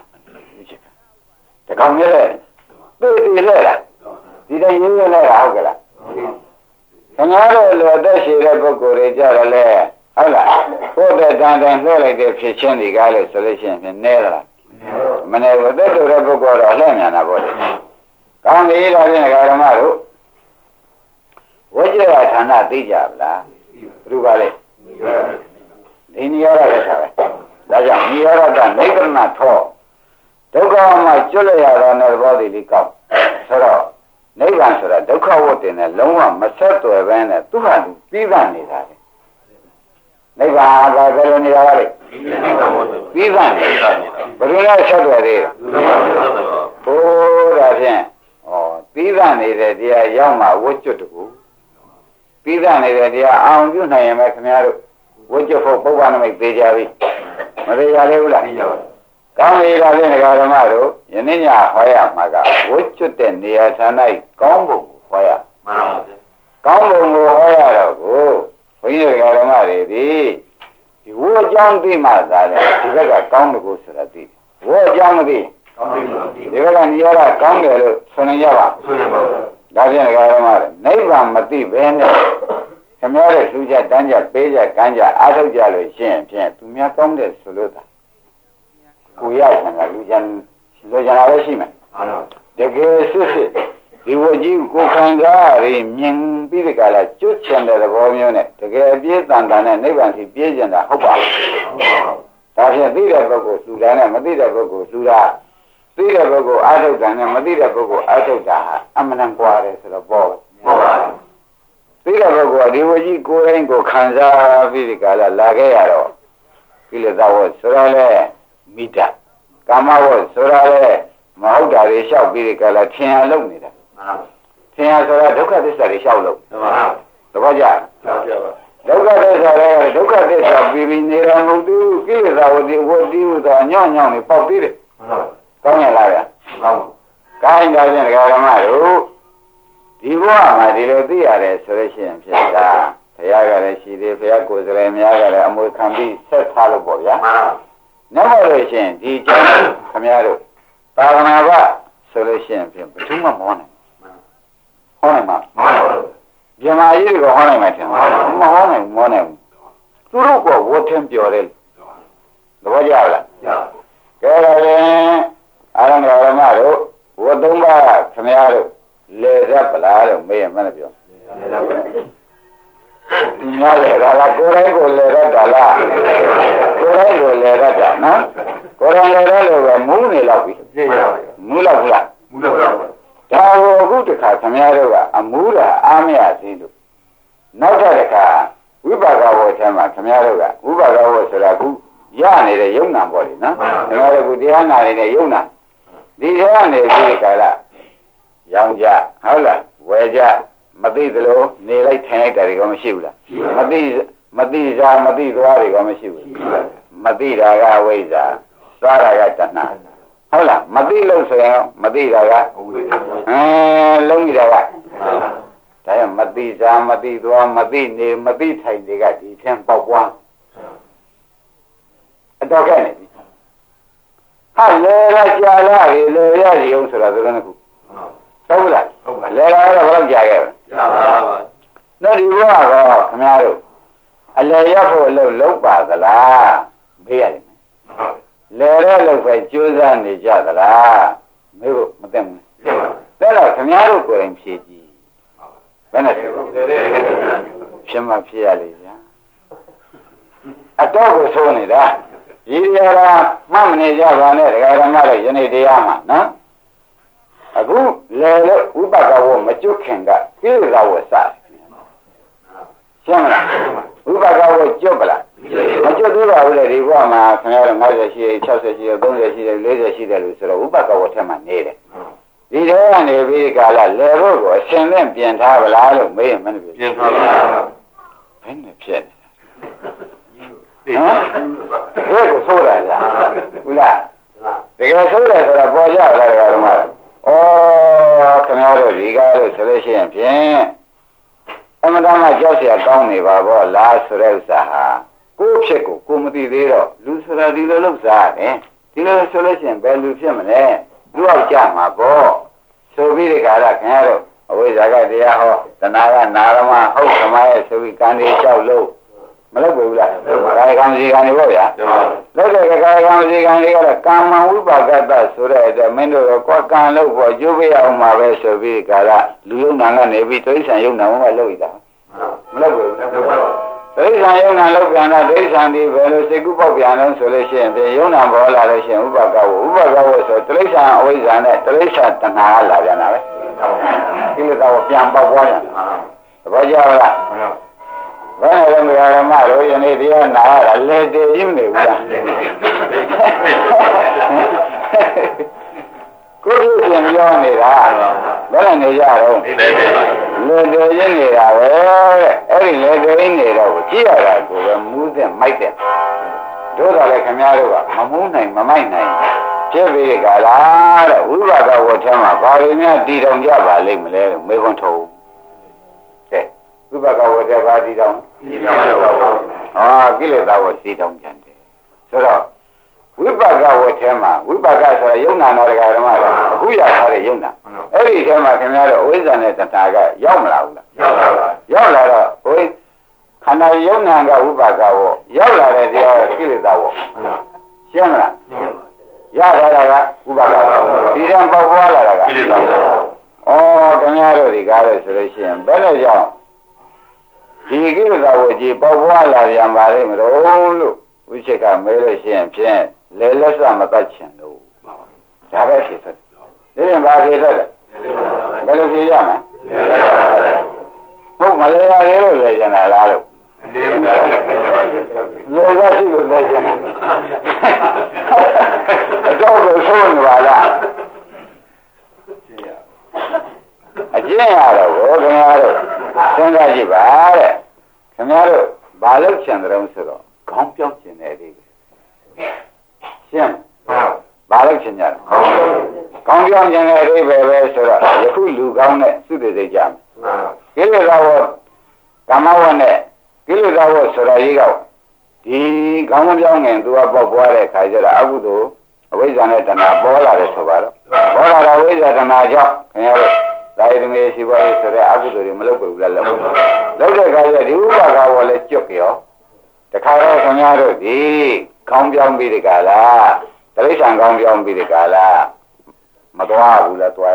တကောင်ရဲပြေးပြေးလဲလားဒီတိုင်းရင်းရလဲဟုတ်ကလားခင်ဗျားတို့လိုအသက်ရှိတဲ့ပုဂ္ဂိုလ်တွေကြတော့လေဟုတ်လားကိုယ့်တဲ့တန်တန်လှည့်လိုက်တဲ့ဖြစ်ချင်းတွေကလည်းဆိုလို့ရှိရင်နဲလားမနဲဘူးအသက်တူတဲ့ပုဂ္ဂိုလ်တော့လှည့်မြန်တာပေါ့လေကောင်းပြီဒါဖြင့်ဓမ္မတို့ဝိဇ္ဇာဌာနသိကြဗလားဘယ်လိုပါလဲဒီနိရောဓပဲထားပဲဒါကြောင့်နိရောဓနိဗ္ဗာန်ထောဒုက္ခမှာကျွတ်လျရတော့တဲ့ဘောဓိလေးကောက်ဆိုတော့နိဗ္ဗာန်ဆိုတာဒုက္ခဝတ္တင်နဲ့လုံးဝမဆက်သွယ်ဘဲနဲ့သူ့ဟာသူပြီးသားနေတာလေနိဗ္ဗာန်ကဘယ်လိုနေရာလဲပြီးသားနေဘယ်လိုလဲဆက်သွယ်သေးဘိုးဒါဖြင့်ပြီးသားနေတဲ့တရားရောက်မှဝတ်ကျွတ်တကူပြီးသားနေတဲ့တရားအောင်ပြုနိုင်ရင်ပဲခင်ဗျားတို့ဝတ်ကျွတ်ဖို့ပုဗ္ဗနမိတ်သေးကြပြီမသေးကြသေးဘူးလားကောင်းပြီဒါဖြင့်ဓမ္မတို့ယနေ့ညဟောရမှာကဝတ်ကျွတ်တဲ့နေရာဌာန၌ကောင်းဖို့ဟောရမှန်ပါဗျာကောင်းဖို့ကိုဟောရတော့ကိုဘုန်းကြီးဓမ္မတွေဒီဝတ်အကြောင်းသိမှသာလေဒီဘက်ကကောင်းတယ်ကိုဆိုတာသိဝတ်အကြောင်းမသိကောင်းတယ်လို့သိဒီဘက်ကနေရာကောင်းတယ်လို့ဆိုနေကြပါဆိုနေပါဘူးဒါဖြင့်ဓမ္မတွေနိဗ္ဗာန်မသိဘဲနဲ့ခင်ဗျားတို့လူကြတန်းကြပေးကြကမ်းကြအားထုတ်ကြလို့ရှင်းဖြင့်သူများကောင်းတယ်ဆိုလို့သာကိုရဆံကလူကြံလိုချင်တာလည်းရှိမယ်တကယ်စစ်စစ်ဒီဝကြီးကိုခံစားရမြင်ပြီးဒီကလာကျွတ်ချင်တဲ့သဘောမျိုးနဲ့တကယ်ပြေးတန်တန်နဲ့နိဗ္ဗာန်စီပြေးကျင်တာဟုတ်ပါဒါဖြင့်သိတဲ့ပုဂ္ဂိုလ်လူတာနဲ့မသိတဲ့ပုဂ္ဂိုလ်လူတာသိတဲ့ပုဂ္ဂိုလ်အာထုတ်တာနဲ့မသိတဲ့ပုဂ္ဂိုလ်အာထုတ်တာဟာအမှန်တန်ကွာတယ်ဆိုတော့ပေါ့ဟုတ်ပါသိတဲ့ပုဂ္ဂိုလ်ဒီဝကြီးကိုယ်တိုင်းကိုခံစားပြီးဒီကလာခဲ့ရတော့ကိလေသာဝတ်ဆိုရလဲမိတ္တကာမဝတ်ဆိုရလဲမဟုတ်တာတွေလျှောက်ပြီးဒီကလာထင်ရလုံနေတာထင်ရဆိုတာဒုက္ခသစ္စာတွေလျှောက်လို့သဘောကျဒုက္ခသစ္စာတွေဒုက္ခသစ္စာပြီးပြီးနေရမဟုတ်ဘူးကိလေသာဝတ်ဒီဝတ်ဒီဥသောညောင်းညောင်းနေပေါက်သေးတယ်ကောင်းရလားဗျာကောင်းတာဖြင့်ဓမ္မတို့ဒီဘဝမှာဒီလိုသိရတယ်ဆိုလို့ရှိရင်ဖြစ်တာဘုရားကလည်းရှိသေးဘုရားကိုယ်စရိုင်းများကလည်းအမွေခံပြီးဆက်ထားလို့ပေါ့ဗျာနောက်လို့ရှိရင်ဒီကျောင်းခင်ဗျားတို့သာသနာ့ဘဆိုလို့ရှိရင်ဖြင့်ဘယ်သူမှမဟောနိုင်ဟောနိုင်မှာဗြဟ္မာကြီးကဟောနိုင်မှာထင်မဟောနိုင်ဘူးသူတို့ကဝတ်ထင်းပြောတယ်ဘောကြလားကဲဒါရင်အာရဏဓမ္မတို့ဝတ်သုံးပါးခမရတို့လေသက်ပလားလို့မေးရင်မနဲ့ပြောဒီများလေဒါကကိုယ်တိုင်းကိုလေရက်တာလားကိုယ်တိုင်းကိုလေရက်တာနော်ကိုယ်တိုင်းလေရက်လို့ပဲမူးနေတော့ပြီမူးတော့ဘူးလားမူးတော့ဒါကိုအခုတခါခမရတို့ကအမူးတာအားမရသေးလို့နောက်တစ်ခါဝိပါကဝေထဲမှာခမရတို့ကဝိပါကဝေဆိုတာခုရနေတဲ့ယုံနာပေါ့လေနော်ခမရတို့ကတရားနာနေတဲ့ယုံနာဒီထဲကနေဒီကလာရောင်ကြဟုတ်လားဝယ်ကြမသိသလိုနေလိုက်ထိုင်လိုက်တာတွေကမရှိဘူးလားမသိစားမသိသွားတွေကမရှိဘူးမသိတာကဝိဇ္ဇာသွားတာကတဏှာဟုတ်လားမသိလို့ဆိုရင်မသိတာကလုံးကြီးတာကဒါကြောင့်မသိစားမသိသွားမသိနေမသိထိုင်တွေကဒီထင်ပေါက်ပွားအတော့ခဲ့နေပြီဟာလေရကြာလာပြီလေရစီအောင်ဆိုတာသလုံးတစ်ခုဟုတ်လားဟုတ်ပါလေရတော့ဘယ်လောက်ကြာခဲ့လဲကြာပါပါနောက်ဒီဘဝတော့ခင်ဗျားတို့အလေရဖို့လုံးပါသလားမေးရတယ်လေရလို့ပဲကြိုးစားနေကြသလားမေးဖို့မသိဘူးဒါတော့ခင်ဗျားတို့ကိုယ်တိုင်ဖြေကြည့်ဘယ်နဲ့ဖြစ်မှဖြစ်ရလေဗျာအတော့ကိုဆိုးနေတာရည်ရတာမှတ်မနေကြပါနဲ့ဒကာဓမ္မတို့ယနေ့တရားမှာနော်အခုလေလို့ဥပကဝမကျွတ်ခင်ကကိလေသာဝစရှင်းမလားဥပကဝကျွတ်ပလားမကျွတ်သေးပါဘူးလေဒီဘဝမှာခင်ဗျားတို့50ရှိ60ရှိ30ရှိ40ရှိတယ်လို့ဆိုတော့ဥပကဝထက်မှနေတယ်ဒီထဲကနေပြီးကာလလေဖို့ကိုအရှင်နဲ့ပြင်ထားပါလားလို့မေးရင်မင်းပြင်ထားပါဘယ်နဲ့ဖြစ်ဟမ်ဘယ်ကိုဆိုးတာလားဟုတ်လားတကယ်ဆိုးတယ်ဆိုတာပေါ်ကြလားဓမ္မဩခင်ဗျားတို့ဒီကားလို့ဆိုလို့ရှိရင်ဖြင့်အမှန်တမ်းကြောက်เสียကောင်းနေပါဗောလားဆိုတဲ့ဥစ္စာဟာကိုယ်ဖြစ်ကိုမသိသေးတော့လူဆိုတာဒီလိုလုပ်စားတယ်ဒီလိုဆိုလို့ရှိရင်ဘယ်လူဖြစ်မလဲလူအောင်ကြမှာပေါ့ဆိုပြီးဒီကာလခင်ဗျားတို့အဝိဇ္ဇာကတရားဟောတဏှာကနာရမဟုတ်သမားရဲ့ဆိုပြီးကံတွေလျှောက်လို့မလုပ်ဘူးလားကာယကံစီကံတွေပေါ့ဗျာလုပ်တဲ့ကာယကံစီကံတွေကတော့ကာမဝိပါကတဆိုတဲ့အတွက်မင်းတို့ကကံလို့ပေါ့ကျိုးပေးအောင်မှာပဲဆိုပြီးကာလလူယုံနာကနေပြီးတိဋ္ဌာန်ယုံနာမှလုပ်ရတာမလုပ်ဘူးတိဋ္ဌာန်ယုံနာလုပ်ပြန်တော့တိဋ္ဌာန်ဒီဘယ်လိုစိတ်ကူးပေါက်ပြန်လို့ဆိုလို့ရှိရင်ယုံနာပေါ်လာလို့ရှိရင်ဥပကဝဆိုတိဋ္ဌာန်အဝိဇ္ဇာနဲ့တိဋ္ဌာန်တဏှာလာပြန်တာပဲဒီလိုတော့ပြန်ပေါက်သွားပြန်သဘောကျလားဘယ်လိုလဲဓမ္မတို့ယနေ့တရားနာရတာလေတည်ရင်းနေဘူးလားကိုယ်ကိုပြန်ပြောနေတာဘယ်နဲ့နေကြတော့လေတည်ရင်းနေတာပဲအဲ့ဒီလေတည်ရင်းနေတော့ကြည့်ရတာကိုပဲမူးတဲ့မိုက်တဲ့တို့တော့လေခင်ဗျားတို့ကမမူးနိုင်မမိုက်နိုင်ဖြစ်ပြီးကြလားတဲ့ဝိပါကဝတ်ထဲမှာဘာတွေများတည်တော်ကြပါလိမ့်မလဲလို့မေးခွန်းထုတ်တဲ့ဝိပါကဝတ်ထဲဘာတည်တော်ကိလေသာကိုစီတောင်းပြန်တယ်ဆိုတော့ဝိပါကဝတ်ထဲမှာဝိပါကဆိုတာယုံနာတော်ဓမ္မကအခုရထားတဲ့ယုံနာအဲ့ဒီထဲမှာခင်ဗျားတို့အဝိဇ္ဇာနဲ့တဏှာကရောက်မလာဘူးလားရောက်လာတော့ဟိုခန္ဓာယုံနာကဝိပါကဝရောက်လာတဲ့တရားကိလေသာဝရှင်းမလားရထားတာကဝိပါကဒီတံပေါက်ပွားလာတာကကိလေသာခင်ဗျားတို့ဒီကားလို့ဆိုလို့ရှိရင်ဘယ်လိုကြောင့်ဒီကိလေသာဝကြီးပေါက်ပွားလာပြန်ပါလိမ့်မလို့လို့ဝိချက်ကမဲလို့ရှိရင်ဖြင့်လေလက်စမတတ်ချင်လို့ဒါပဲဖြစ်တယ်ဒီရင်ဘာဖြစ်တယ်ဘယ်လိုဖြစ်ရမလဲဟုတ်မလဲရတယ်လို့လေကျင်တာလားလို့လေကရှိလို့လေကျင်တာအတော့ကိုဆုံးနေပါလားအကျင့်ရတော့ဘုရားတို့စဉ်းစားကြည့်ပါတဲ့ခင်ဗျားတို့ဘာလို့ချင်တယ်လို့ဆိုတော့ခေါင်းပြောင်းချင်တယ်ဒီရှင်းဘာလို့ချင်ကြလဲခေါင်းပြောင်းချင်တဲ့အိဗယ်ပဲဆိုတော့ယခုလူကောင်းတဲ့သုတေသိကြမယ်ကိလေသာဝကာမဝနဲ့ကိလေသာဝဆိုရရေးကဒီခေါင်းပြောင်းငင်သူကပေါက်ပွားတဲ့ခါကျတော့အကုသိုလ်အဝိဇ္ဇာနဲ့တဏှာပေါ်လာတယ်ဆိုပါတော့ပေါ်လာတာဝိဇ္ဇာတဏှာကြောင့်ခင်ဗျားတို့ဒါရမေရှိပါလေဆိုတဲ့အကုသိုလ်တွေမလုပ်ဘူးလားလုပ်တဲ့ခါကျဒီဥပါကဝလည်းကျွတ်ကြောတခါတော့ခင်ဗျားတို့ဒီခေါင်းပြောင်းပြီးဒီကလာတရိစ္ဆာန်ခေါင်းပြောင်းပြီးဒီကလာမသွားဘူးလားသွားရ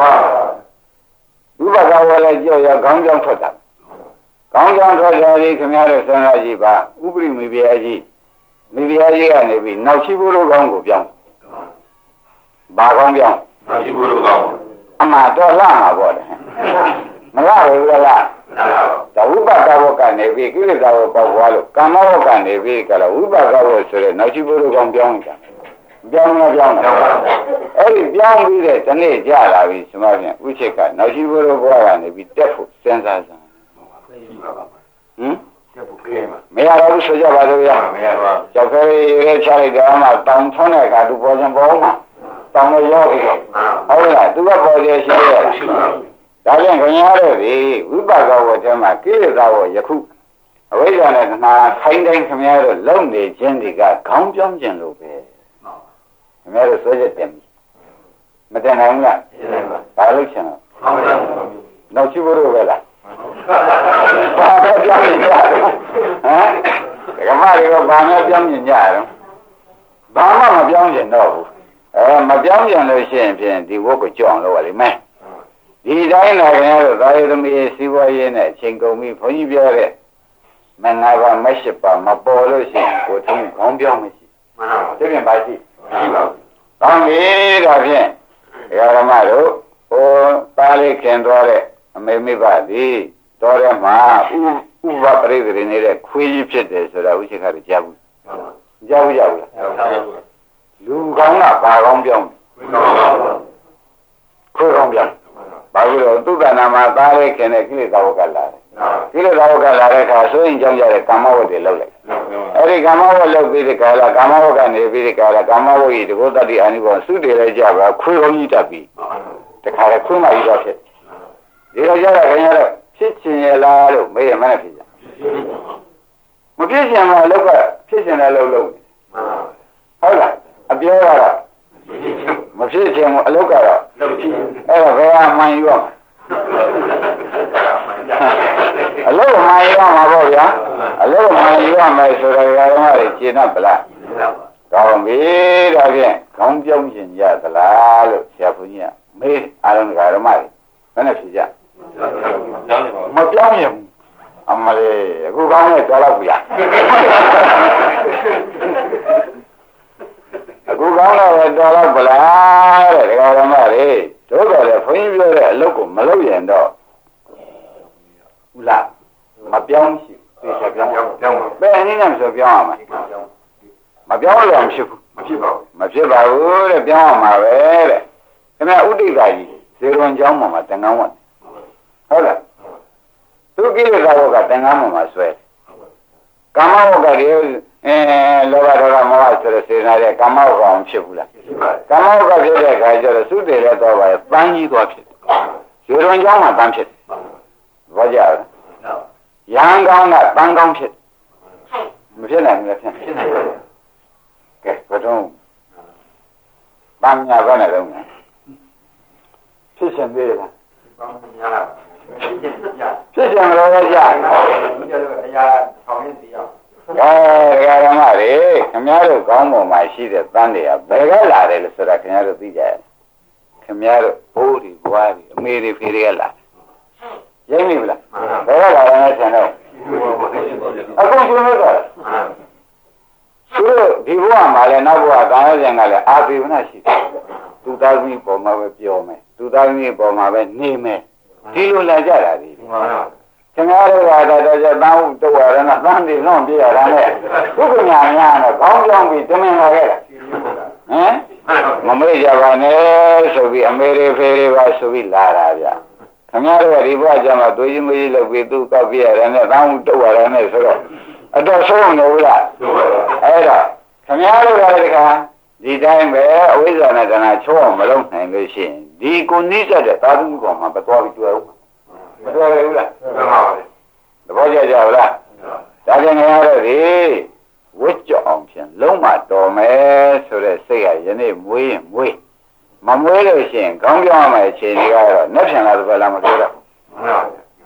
ဟုတ်ဝိပဿနာလည်းကြောက်ရခေါင်းပြောင်းထွက်တာခေါင်းပြောင်းထွက်တယ်ဒီခင်ဗျားတို့စဉ်းစားကြည့်ပါဥပရိမိဖုရားကြီးမိဖုရားကြီးကနေပြီးနောက်ရှိဘုရားကောင်းကိုပြောင်းဘာကောင်းပြောင်းနောက်ရှိဘုရားကောင်းအမှတော်လာမှာပေါ့လေမလားဘူးလားဒါဝိပဿနာဝကကနေပြီးကိလေသာကိုပေါက်သွားလို့ကာမဝကကနေပြီးကလည်းဝိပဿနာဝဆိုတဲ့နောက်ရှိဘုရားကောင်းပြောင်းကြပြောင်းတော့ပြောင်းတယ်အဲ့ဒီပြောင်းပြီးတဲ့ဒီနေ့ကြလာပြီဆိုမှပြန်ဥချစ်ကနောက်ရှိဘုရားဘွားကနေပြီးတက်ဖို့စဉ်းစားစမ်းဟမ်တက်ဖို့ခဲမှာမရတော့ဘူးဆိုကြပါစို့ဗျာမရပါဘူးကျောက်ခဲရဲချလိုက်တော့မှတောင်ထုံးတဲ့ကသူပေါ်စံပေါ်မှာတောင်လို့ရောက်ပြီဟုတ်လားသူကပေါ်ရရှိရဲ့ဒါကြောင့်ခင်ဗျားတို့ဒီဝိပဿနာဝတ်ထဲမှာကိလေသာကိုယခုအဝိဇ္ဇာနဲ့ငါခိုင်းတိုင်းခင်ဗျားတို့လုံနေခြင်းတွေကခေါင်းပြောင်းခြင်းလို့ပဲခင်ဗျားတို့စိုးချက်တင်ပြီမတင်နိုင်ဘူးလားဘာလို့ချင်တော့နောက်ရှိဖို့ပဲလားဘာပဲပြောင်းနေကြဟမ်ဓမ္မတွေကဘာနဲ့ပြောင်းနေကြတော့ဘာမှမပြောင်းကျင်တော့ဘူးမပြောင်းကျင်လို့ရှိရင်ဖြင့်ဒီဝတ်ကိုကြောက်အောင်လုပ်ရလိမ့်မယ်ဒီတိုင်းလည်းခင်ဗျားတို့သာယသမီးစီးပွားရေးနဲ့အချိန်ကုန်ပြီဘုန်းကြီးပြောတဲ့မင်္ဂလာပါမရှိပါမပေါ်လို့ရှိရင်ကိုထုံးခေါင်းပြောင်းမရှိမှန်ပါဘူးဒီပြင်ပါရှိရှိပါဘူးကောင်းပြီဒါဖြင့်ဓမ္မတို့ဟိုသားလေးခင်သွားတဲ့အမေမိဘသည်တော်ထဲမှာဥပပရိသေနေတဲ့ခွေးကြီးဖြစ်တယ်ဆိုတာဥစ္စာခါကြားဘူးကြားဘူးလားလူကောင်းကဘာကောင်းပြောင်းခွေးကောင်းပြောင်းဘာလို့လဲသုတနာမှာသားလေးခင်တဲ့ကိလေသာဝကလာတယ်ကိလေသာဝကလာတဲ့အခါဆိုရင်ကြောင်းကြတဲ့ကာမဝတ်တွေလောက်လိုက်အဲ့ဒီကာမဝတ်လောက်ပြီးဒီကလာကာမဝတ်ကနေပြီးဒီကလာကာမဝတ်ကြီးတကောတတ္တိအာနိဘောသုတေလည်းကြပါခွေးကောင်းကြီးတက်ပြီးတခါလေခွေးမကြီးတော့ဖြစ်ဒီလိုကြတာခင်ဗျားတို့ဖြစ်ချင်ရလားလို့မေးရမှန်းဖြစ်ကြမဖြစ်ချင်မှလောက်ကဖြစ်ချင်တယ်လို့လုပ်ဟုတ်လားအပြောကတော့မဖြစ်ချင်ဘူးအလုပ်ကတော့အဲ့တော့ဘယ်ဟာမှန်ယူရမလဲအလုပ်မှန်ယူရမှာပေါ့ဗျာအလုပ်မှန်ယူရမယ်ဆိုတော့ဓမ္မတွေရှင်းတော့ဗလားကောင်းပြီဒါဖြင့်ခေါင်းပြောင်းရှင်ကြသလားလို့ဆရာဘုန်းကြီးကမေးအားလုံးဓမ္မတွေဘယ်နဲ့ဖြေကြမပြောင်းရင်အမလေးအခုကောင်းနဲ့ကြောက်တော့ဗျာအခုကောင်းတော့တော်တော့ဗလားတဲ့ဓမ္မတွေတို့တော့လေဘုန်းကြီးပြောတဲ့အလုပ်ကိုမလုပ်ရင်တော့ဟုတ်လားမပြောင်းရှိသေချာပြောင်းဘယ်နည်းနဲ့ဆိုပြောင်းရမှာမပြောင်းလို့မဖြစ်ဘူးမဖြစ်ပါဘူးတဲ့ပြောင်းရမှာပဲတဲ့ခင်ဗျဥဒိတာကြီးဇေရွန်ကျောင်းမှာတန်ခမ်းဝင်ဟုတ်လားသူကိလေသာဘုကတန်ခမ်းမှာဆွဲကာမဘုကတွေလောဘဒေါသမောဟဆိုတဲ့စေနာတဲ့ကာမဘုကမဖြစ်ဘူးလားကာမဘုကဖြစ်တဲ့အခါကျတော့သုတေလည်းတော့ပါပန်းကြီးသွားဖြစ်ဇေရွန်ကျောင်းမှာပန်းဖြစ်ဘာကြလဲရဟန်းကောင်းကပန်းကောင်းဖြစ်မဖြစ်နိုင်ဘူးလားဖြစ်နိုင်တယ်ကဲဘယ်တော့ပန်းညာကနေတော့ဖြစ်ရှင်သေးလားပန်းညာဖြစ်ရှင်လို့ရကြတရားထောင်ရင်းတရားဓမ္မတွေခင်ဗျားတို့ကောင်းပေါ်မှာရှိတဲ့တန်းတွေကဘယ်ကလာတယ်လို့ဆိုတာခင်ဗျားတို့သိကြရဲ့ခင်ဗျားတို့ဘိုးတွေဘွားတွေအမေတွေဖေတွေကလာရိပ်မိမလားဘယ်ကလာတယ်လဲဆန်တော့အခုကျလို့တော့သူတို့ဒီဘဝမှာလည်းနောက်ဘဝတာယာပြန်ကလည်းအာသေဝနာရှိတယ်သူသားသမီးပေါ်မှာပဲပြောမယ်သူသားသမီးပေါ်မှာပဲနေမယ်ဒီလိုလာကြတာဒီခင်ဗျားတို့ကတော့တန်းဦးတော့ရတာသန်းတွေလွန်ပြရတာနဲ့ဘုက္ခညာများတော့ခေါင်းကြောင်းပြီးတမင်လာခဲ့တာဟမ်မမေ့ကြပါနဲ့ဆိုပြီးအမေတွေဖေတွေပါဆိုပြီးလာတာဗျခင်ဗျားတို့ကဒီဘဝကျမှသွေးကြီးမကြီးလောက်ပြီးသူ့ကောက်ပြရတာနဲ့သန်းဦးတော့ရတာနဲ့ဆိုတော့အတော်ဆုံးနေဘူးလားအဲ့တော့ခင်ဗျားတို့ကလည်းဒီခါဒီတိုင်းပဲအဝိဇ္ဇာနဲ့တဏှာချိုးအောင်မလုပ်နိုင်လို့ရှိရင်ဒီကိုနိစ္စတဲ့သာသမီကောင်မှာမတော်ပြီးတွေ့ဦးမတော်ရဘူးလားမှန်ပါပါသဘောကျကြလားဒါကြောင့်ငါတို့ဒီဝတ်ကြောအောင်ဖြင့်လုံးမတော်မယ်ဆိုတဲ့စိတ်ကယနေ့မွေးရင်မွေးမမွေးလို့ရှိရင်ခေါင်းပြောင်းရမယ့်အခြေအနေကတော့နှက်ဖြန်လာသဘောလားမပြောတော့မှန်ပါ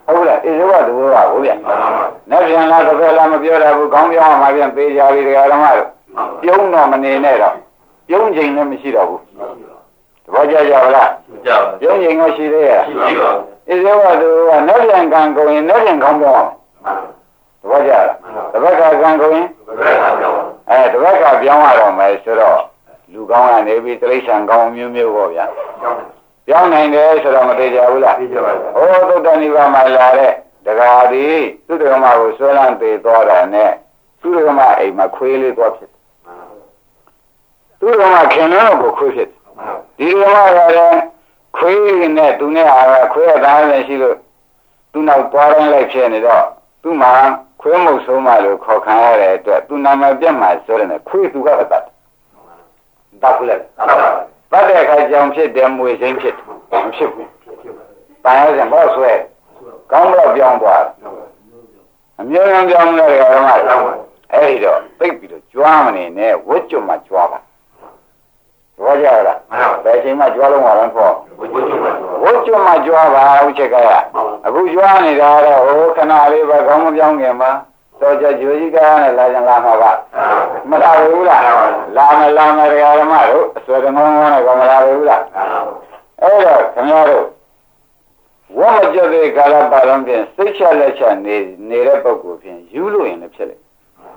ဟုတ်လားဣဇဝတူပါဘူးဗျနဲ့ပြန်လာတော့လည်းမပြောရဘူးခေါင်းပြောင်းမှပြန်ပေးကြပြီတရားဓမ္မတို့ပြုံးတော့မနေနဲ့တော့ပြုံးချိန်လည်းမရှိတော့ဘူးတပည့်ကြပါလားကြပါပြုံးချိန်ကရှိသေးရဲ့ရှိပါဘူးဣဇဝတူကနဲ့ပြန်ကံကုန်ရင်နဲ့ပြန်ခေါင်းပြောင်းတပည့်ကြလားတပည့်ကကံကုန်ရင်တပည့်ကပြောင်းရတော့မယ်ဆိုတော့လူကောင်းကနေပြီးတိရစ္ဆာန်ကောင်းမျိုးမျိုးပေါ့ဗျာပြောင်းနိုင်တယ်ဆိုတော့မသိကြဘူးလားသိကြပါဘူးဟောသုတ္တနိဗ္ဗာန်မှာလာတဲ့တရားသည်သုတ္တကမကိုဆွဲလန်းသေးသွားတာနဲ့သုတ္တကမအိမ်မှာခွေးလေးသွားဖြစ်သုတ္တကမခင်လုံးကိုခွေးဖြစ်ဒီကမကလည်းခွေးနဲ့သူနဲ့အားခွေးသားလည်းရှိလို့သူနောက်သွားတိုင်းလိုက်ဖြစ်နေတော့သူ့မှာခွေးမုတ်ဆုံးမလို့ခေါ်ခံရတဲ့အတွက်သူနာမည်ပြတ်မှာဆိုတယ်ခွေးသူကပတ်တောက်လိုက်ပတ်တဲ့အခါကြောင့်ဖြစ်တယ်မွေစိမ့်ဖြစ်မဖြစ်ဘူး။တန်ရစဉ်ဘောဆွဲကောင်းတော့ပြောင်းသွားအမျိုးမျိုးပြောင်းလဲတယ်ဓမ္မအဲ့ဒီတော့သိပြီးတော့ကြွားမနေနဲ့ဝတ်ကျွတ်မှကြွားပါဘောကြလားဘယ်ချိန်မှကြွားလုံးမှာလဲပေါ့ဝတ်ကျွတ်မှကြွားပါဥချက်ကရအခုကြွားနေတာတော့ဟိုခဏလေးပဲကောင်းမပြောင်းခင်မှာတော့ကြွေကြီးကားနဲ့လာကြလာမှာပါမလာဘူးလားလာမတရားဓမ္မတို့အစွဲကငုံနဲ့ကောမလာဘူးလားအဲ့တော့ခင်ဗျားတို့ဝမကြတဲ့ကာလပတ်လုံးဖြင့်စိတ်ချလက်ချနေတဲ့ပုဂ္ဂိုလ်ဖြင့်ယူလို့ရင်လည်းဖြစ်လေ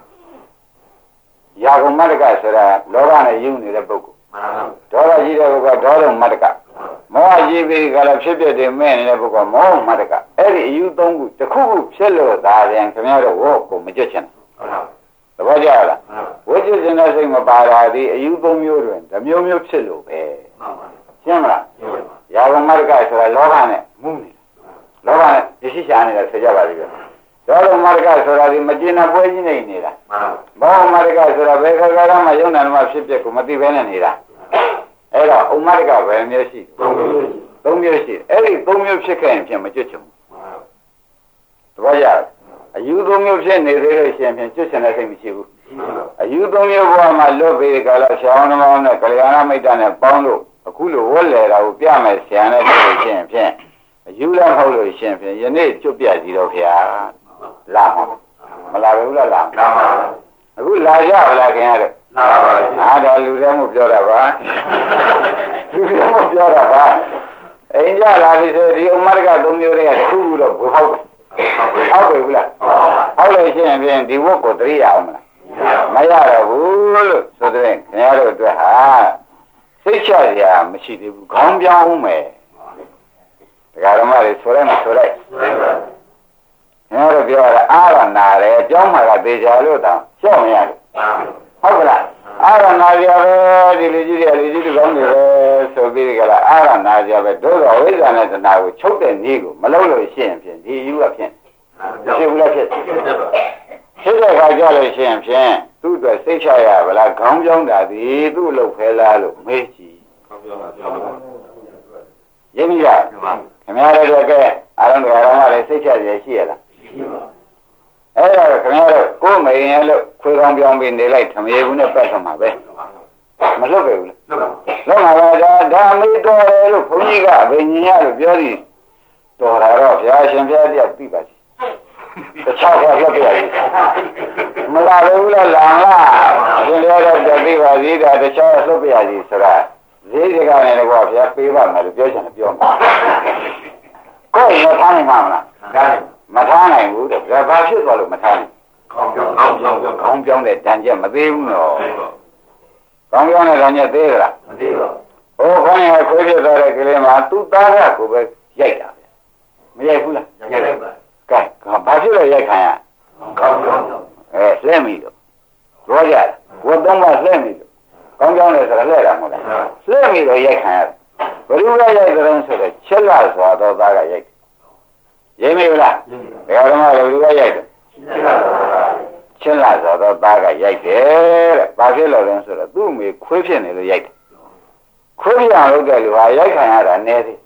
ယာကုမတ္တကဆိုတာလောဘနဲ့ယူနေတဲ့ပုဂ္ဂိုလ်ဒေါသကြီးတဲ့ပုဂ္ဂိုလ်ဒေါသမတ္တကမောဟကြီးပြီးကာလဖြစ်ဖြစ်တယ်မဲ့နေတဲ့ပုဂ္ဂိုလ်မောဟမတ္တကအဲ့ဒီအယူသုံးခုတစ်ခုခုဖြစ်လို့သာပြန်ခင်ဗျားတို့ဝေါ့ကိုမကြွချင်သဘောကျလားဝိจิตတဲ့စိတ်မပါတာဒီအယူသုံးမျိုးတွင်ဓမျိုးမျိုးဖြစ်လို့ပဲရှင်းမလားယာကုမတ္တကဆိုတာလောဘနဲ့မှုနေလောဘနဲ့ရရှိရှာနေတာဆိုကြပါလိမ့်မယ်ဒေါသမတ္တကဆိုတာဒီမကျေနပ်ပွဲကြီးနေနေတာမောဟမတ္တကဆိုတာဘယ်ခါကမှယုံနာမှာဖြစ်ဖြစ်ကိုမသိဘဲနဲ့နေတာအဲ့တော့ဥမ္မာတကဘယ်မျိုးရှိသုံးမျိုးရှိအဲ့ဒီသုံးမျိုးဖြစ်ခဲ့ရင်ဖြင့်မကြွချင်ဘူးတပည့်ရအယူသုံးမျိုးဖြစ်နေသေးလို့ရှိရင်ဖြင့်ကြွချင်တဲ့စိတ်မရှိဘူးအယူသုံးမျိုးဘဝမှာလွတ်ပြီးကြလားရှောင်းနှမောင်းနဲ့ကလျာဏမိတ်တနဲ့ပေါင်းလို့အခုလိုဝတ်လေတာကိုပြမယ်ဆရာနဲ့ပြောလို့ရှိရင်ဖြင့်အယူလည်းမဟုတ်လို့ရှိရင်ဖြင့်ယနေ့ကျွတ်ပြစီတော့ဗျာလာမလာဘူးလားလာအခုလာကြပါလားခင်ဗျားတို့အားတော်လူတွေမှုပြောတာပါလူတွေမှုပြောတာပါအိမ်ကြလာပြီဆိုဒီဥမ္မာတကသုံးမျိုးတွေကတစ်ခုခုတော့ဘယ်ဟုတ်ဟုတ်ပြီဘူးလားဟုတ်လို့ရှိရင်ဖြင့်ဒီဝတ်ကိုတရိယာအောင်မလားမရတော့ဘူးလို့ဆိုတဲ့ခင်ဗျားတို့အတွက်ဟာစိတ်ချစရာမရှိသေးဘူးခေါင်းပြောင်းဦးမယ်တရားဓမ္မတွေဆိုရဲမဆိုရဲခင်ဗျားတို့ပြောတာအားရနာတယ်ပြောင်းမှကသေချာလို့တောင်ရှော့မရဘူးဟုတ်ကလားအာရနာကြပဲဒီလူကြီးတွေလူကြီးတွေကောင်းနေပဲဆိုပြီးကြလားအာရနာကြပဲတို့တော့ဝိဇ္ဇာနဲ့တဏှာကိုချုပ်တဲ့နည်းကိုမလုံးလို့ရှိရင်ဖြင့်ဒီယူကဖြင့်ဖြစ်ဘူးလားဖြစ်တဲ့အခါကြလို့ရှိရင်ဖြင့်သူ့အတွက်စိတ်ချရဗလားခေါင်းပြောင်းတာဒီသူ့အလုပ်ဖဲလားလို့မေးကြည့်ခေါင်းပြောင်းတာရင်းမိလားခင်ဗျားတို့ကအာရုံတော်ရမလေးစိတ်ချရရှိရလားရှိပါအဲ့တော့ခင်ဗျားတို့ကိုယ်မရင်လို့ခွေးကောင်းပြောင်းပြီးနေလိုက်ထမေဘူးနဲ့ပတ်သွားမှာပဲမလွတ်ပဲဘူးလေလွတ်မှာပါဒါမေးတော်တယ်လို့ဘုန်းကြီးကအဘိညာဉ်ရလို့ပြောသည်တော်တာတော့ဘုရားရှင်ဘုရားတရားသိပါစီတခြားကလွတ်ပြရည်မလာဘူးလားလာလားဒီလိုတော့သိပါစီဒါတခြားလွတ်ပြရည်ဆိုတာဈေးတွေကလည်းတော့ဘုရားပေးပါမယ်လို့ပြောချင်တယ်ပြောမှာကိုယ်မထားနိုင်မှာမလားမထားနိုင်ဘူးတဲ့ဘာဖြစ်သွားလို့မထားနိုင်ခေါင်းပြောင်းတဲ့တန်ကြက်မသေးဘူးနော်ခေါင်းပြောင်းတဲ့တန်ကြက်သေးသလားမသေးပါဘူးဟိုခေါင်းရခွေးဖြစ်သွားတဲ့ကလေးမှာသူ့သားကကိုပဲရိုက်တာပဲမရိုက်ဘူးလားရိုက်ပါကဲဘာဖြစ်လို့ရိုက်ခံရခေါင်းပြောင်းလှဲ့မိတော့ရောကြဝတ်သုံးပါလှဲ့မိတော့ခေါင်းပြောင်းတယ်ဆိုတာလှဲ့တာမဟုတ်လားလှဲ့မိတော့ရိုက်ခံရဘယ်လိုလဲရိုက်တဲ့ဆိုတော့ချက်လာစွာတော့သားကရိုက်ရင်းမိလားဘယ်တော့မှလူကရိုက်တယ်ချင်းလာဆိုတော့သားကရိုက်တယ်တဲ့ဘာဖြစ်လို့လဲဆိုတော့သူ့မိခွေးဖြစ်နေလို့ရိုက်တယ်ခွေးပြောင်းလုပ်တဲ့လူဟာရိုက်ခံရတာနည်းသေး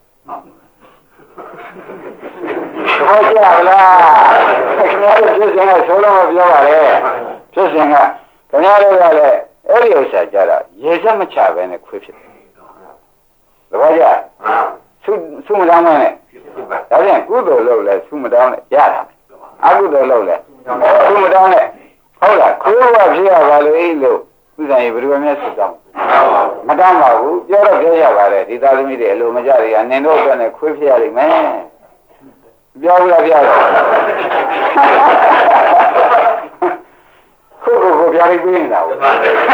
ဟုတ်ကြလားခင်ဗျားတို့ဖြစ်စဉ်ကဆိုလို့မပြောပါနဲ့ဖြစ်စဉ်ကခင်ဗျားတို့ကလည်းအဲ့ဒီဥစ္စာကြတော့ရေစက်မချပဲနဲ့ခွေးဖြစ်တယ်သဘောကျဆုမတောင်းမနဲ့ဒါပြန်ကုသိုလ်လုပ်လဲသူမတောင်းနဲ့ရတာအကုသိုလ်လုပ်လဲသူမတောင်းနဲ့ဟုတ်လားခိုးဝဖြစ်ရပါလို့လို့သူဆိုင်ဘယ်လိုများစစ်တောင်းမတောင်းပါဘူးပြောတော့ပြောရပါတယ်ဒီသားသမီးတွေအလိုမကြတွေအနင်တို့အတွက်နဲ့ခွေးဖြစ်ရလိမ့်မယ်ပြောဘူးလားပြောကိုပြားလေးပြနေတာဟုတ်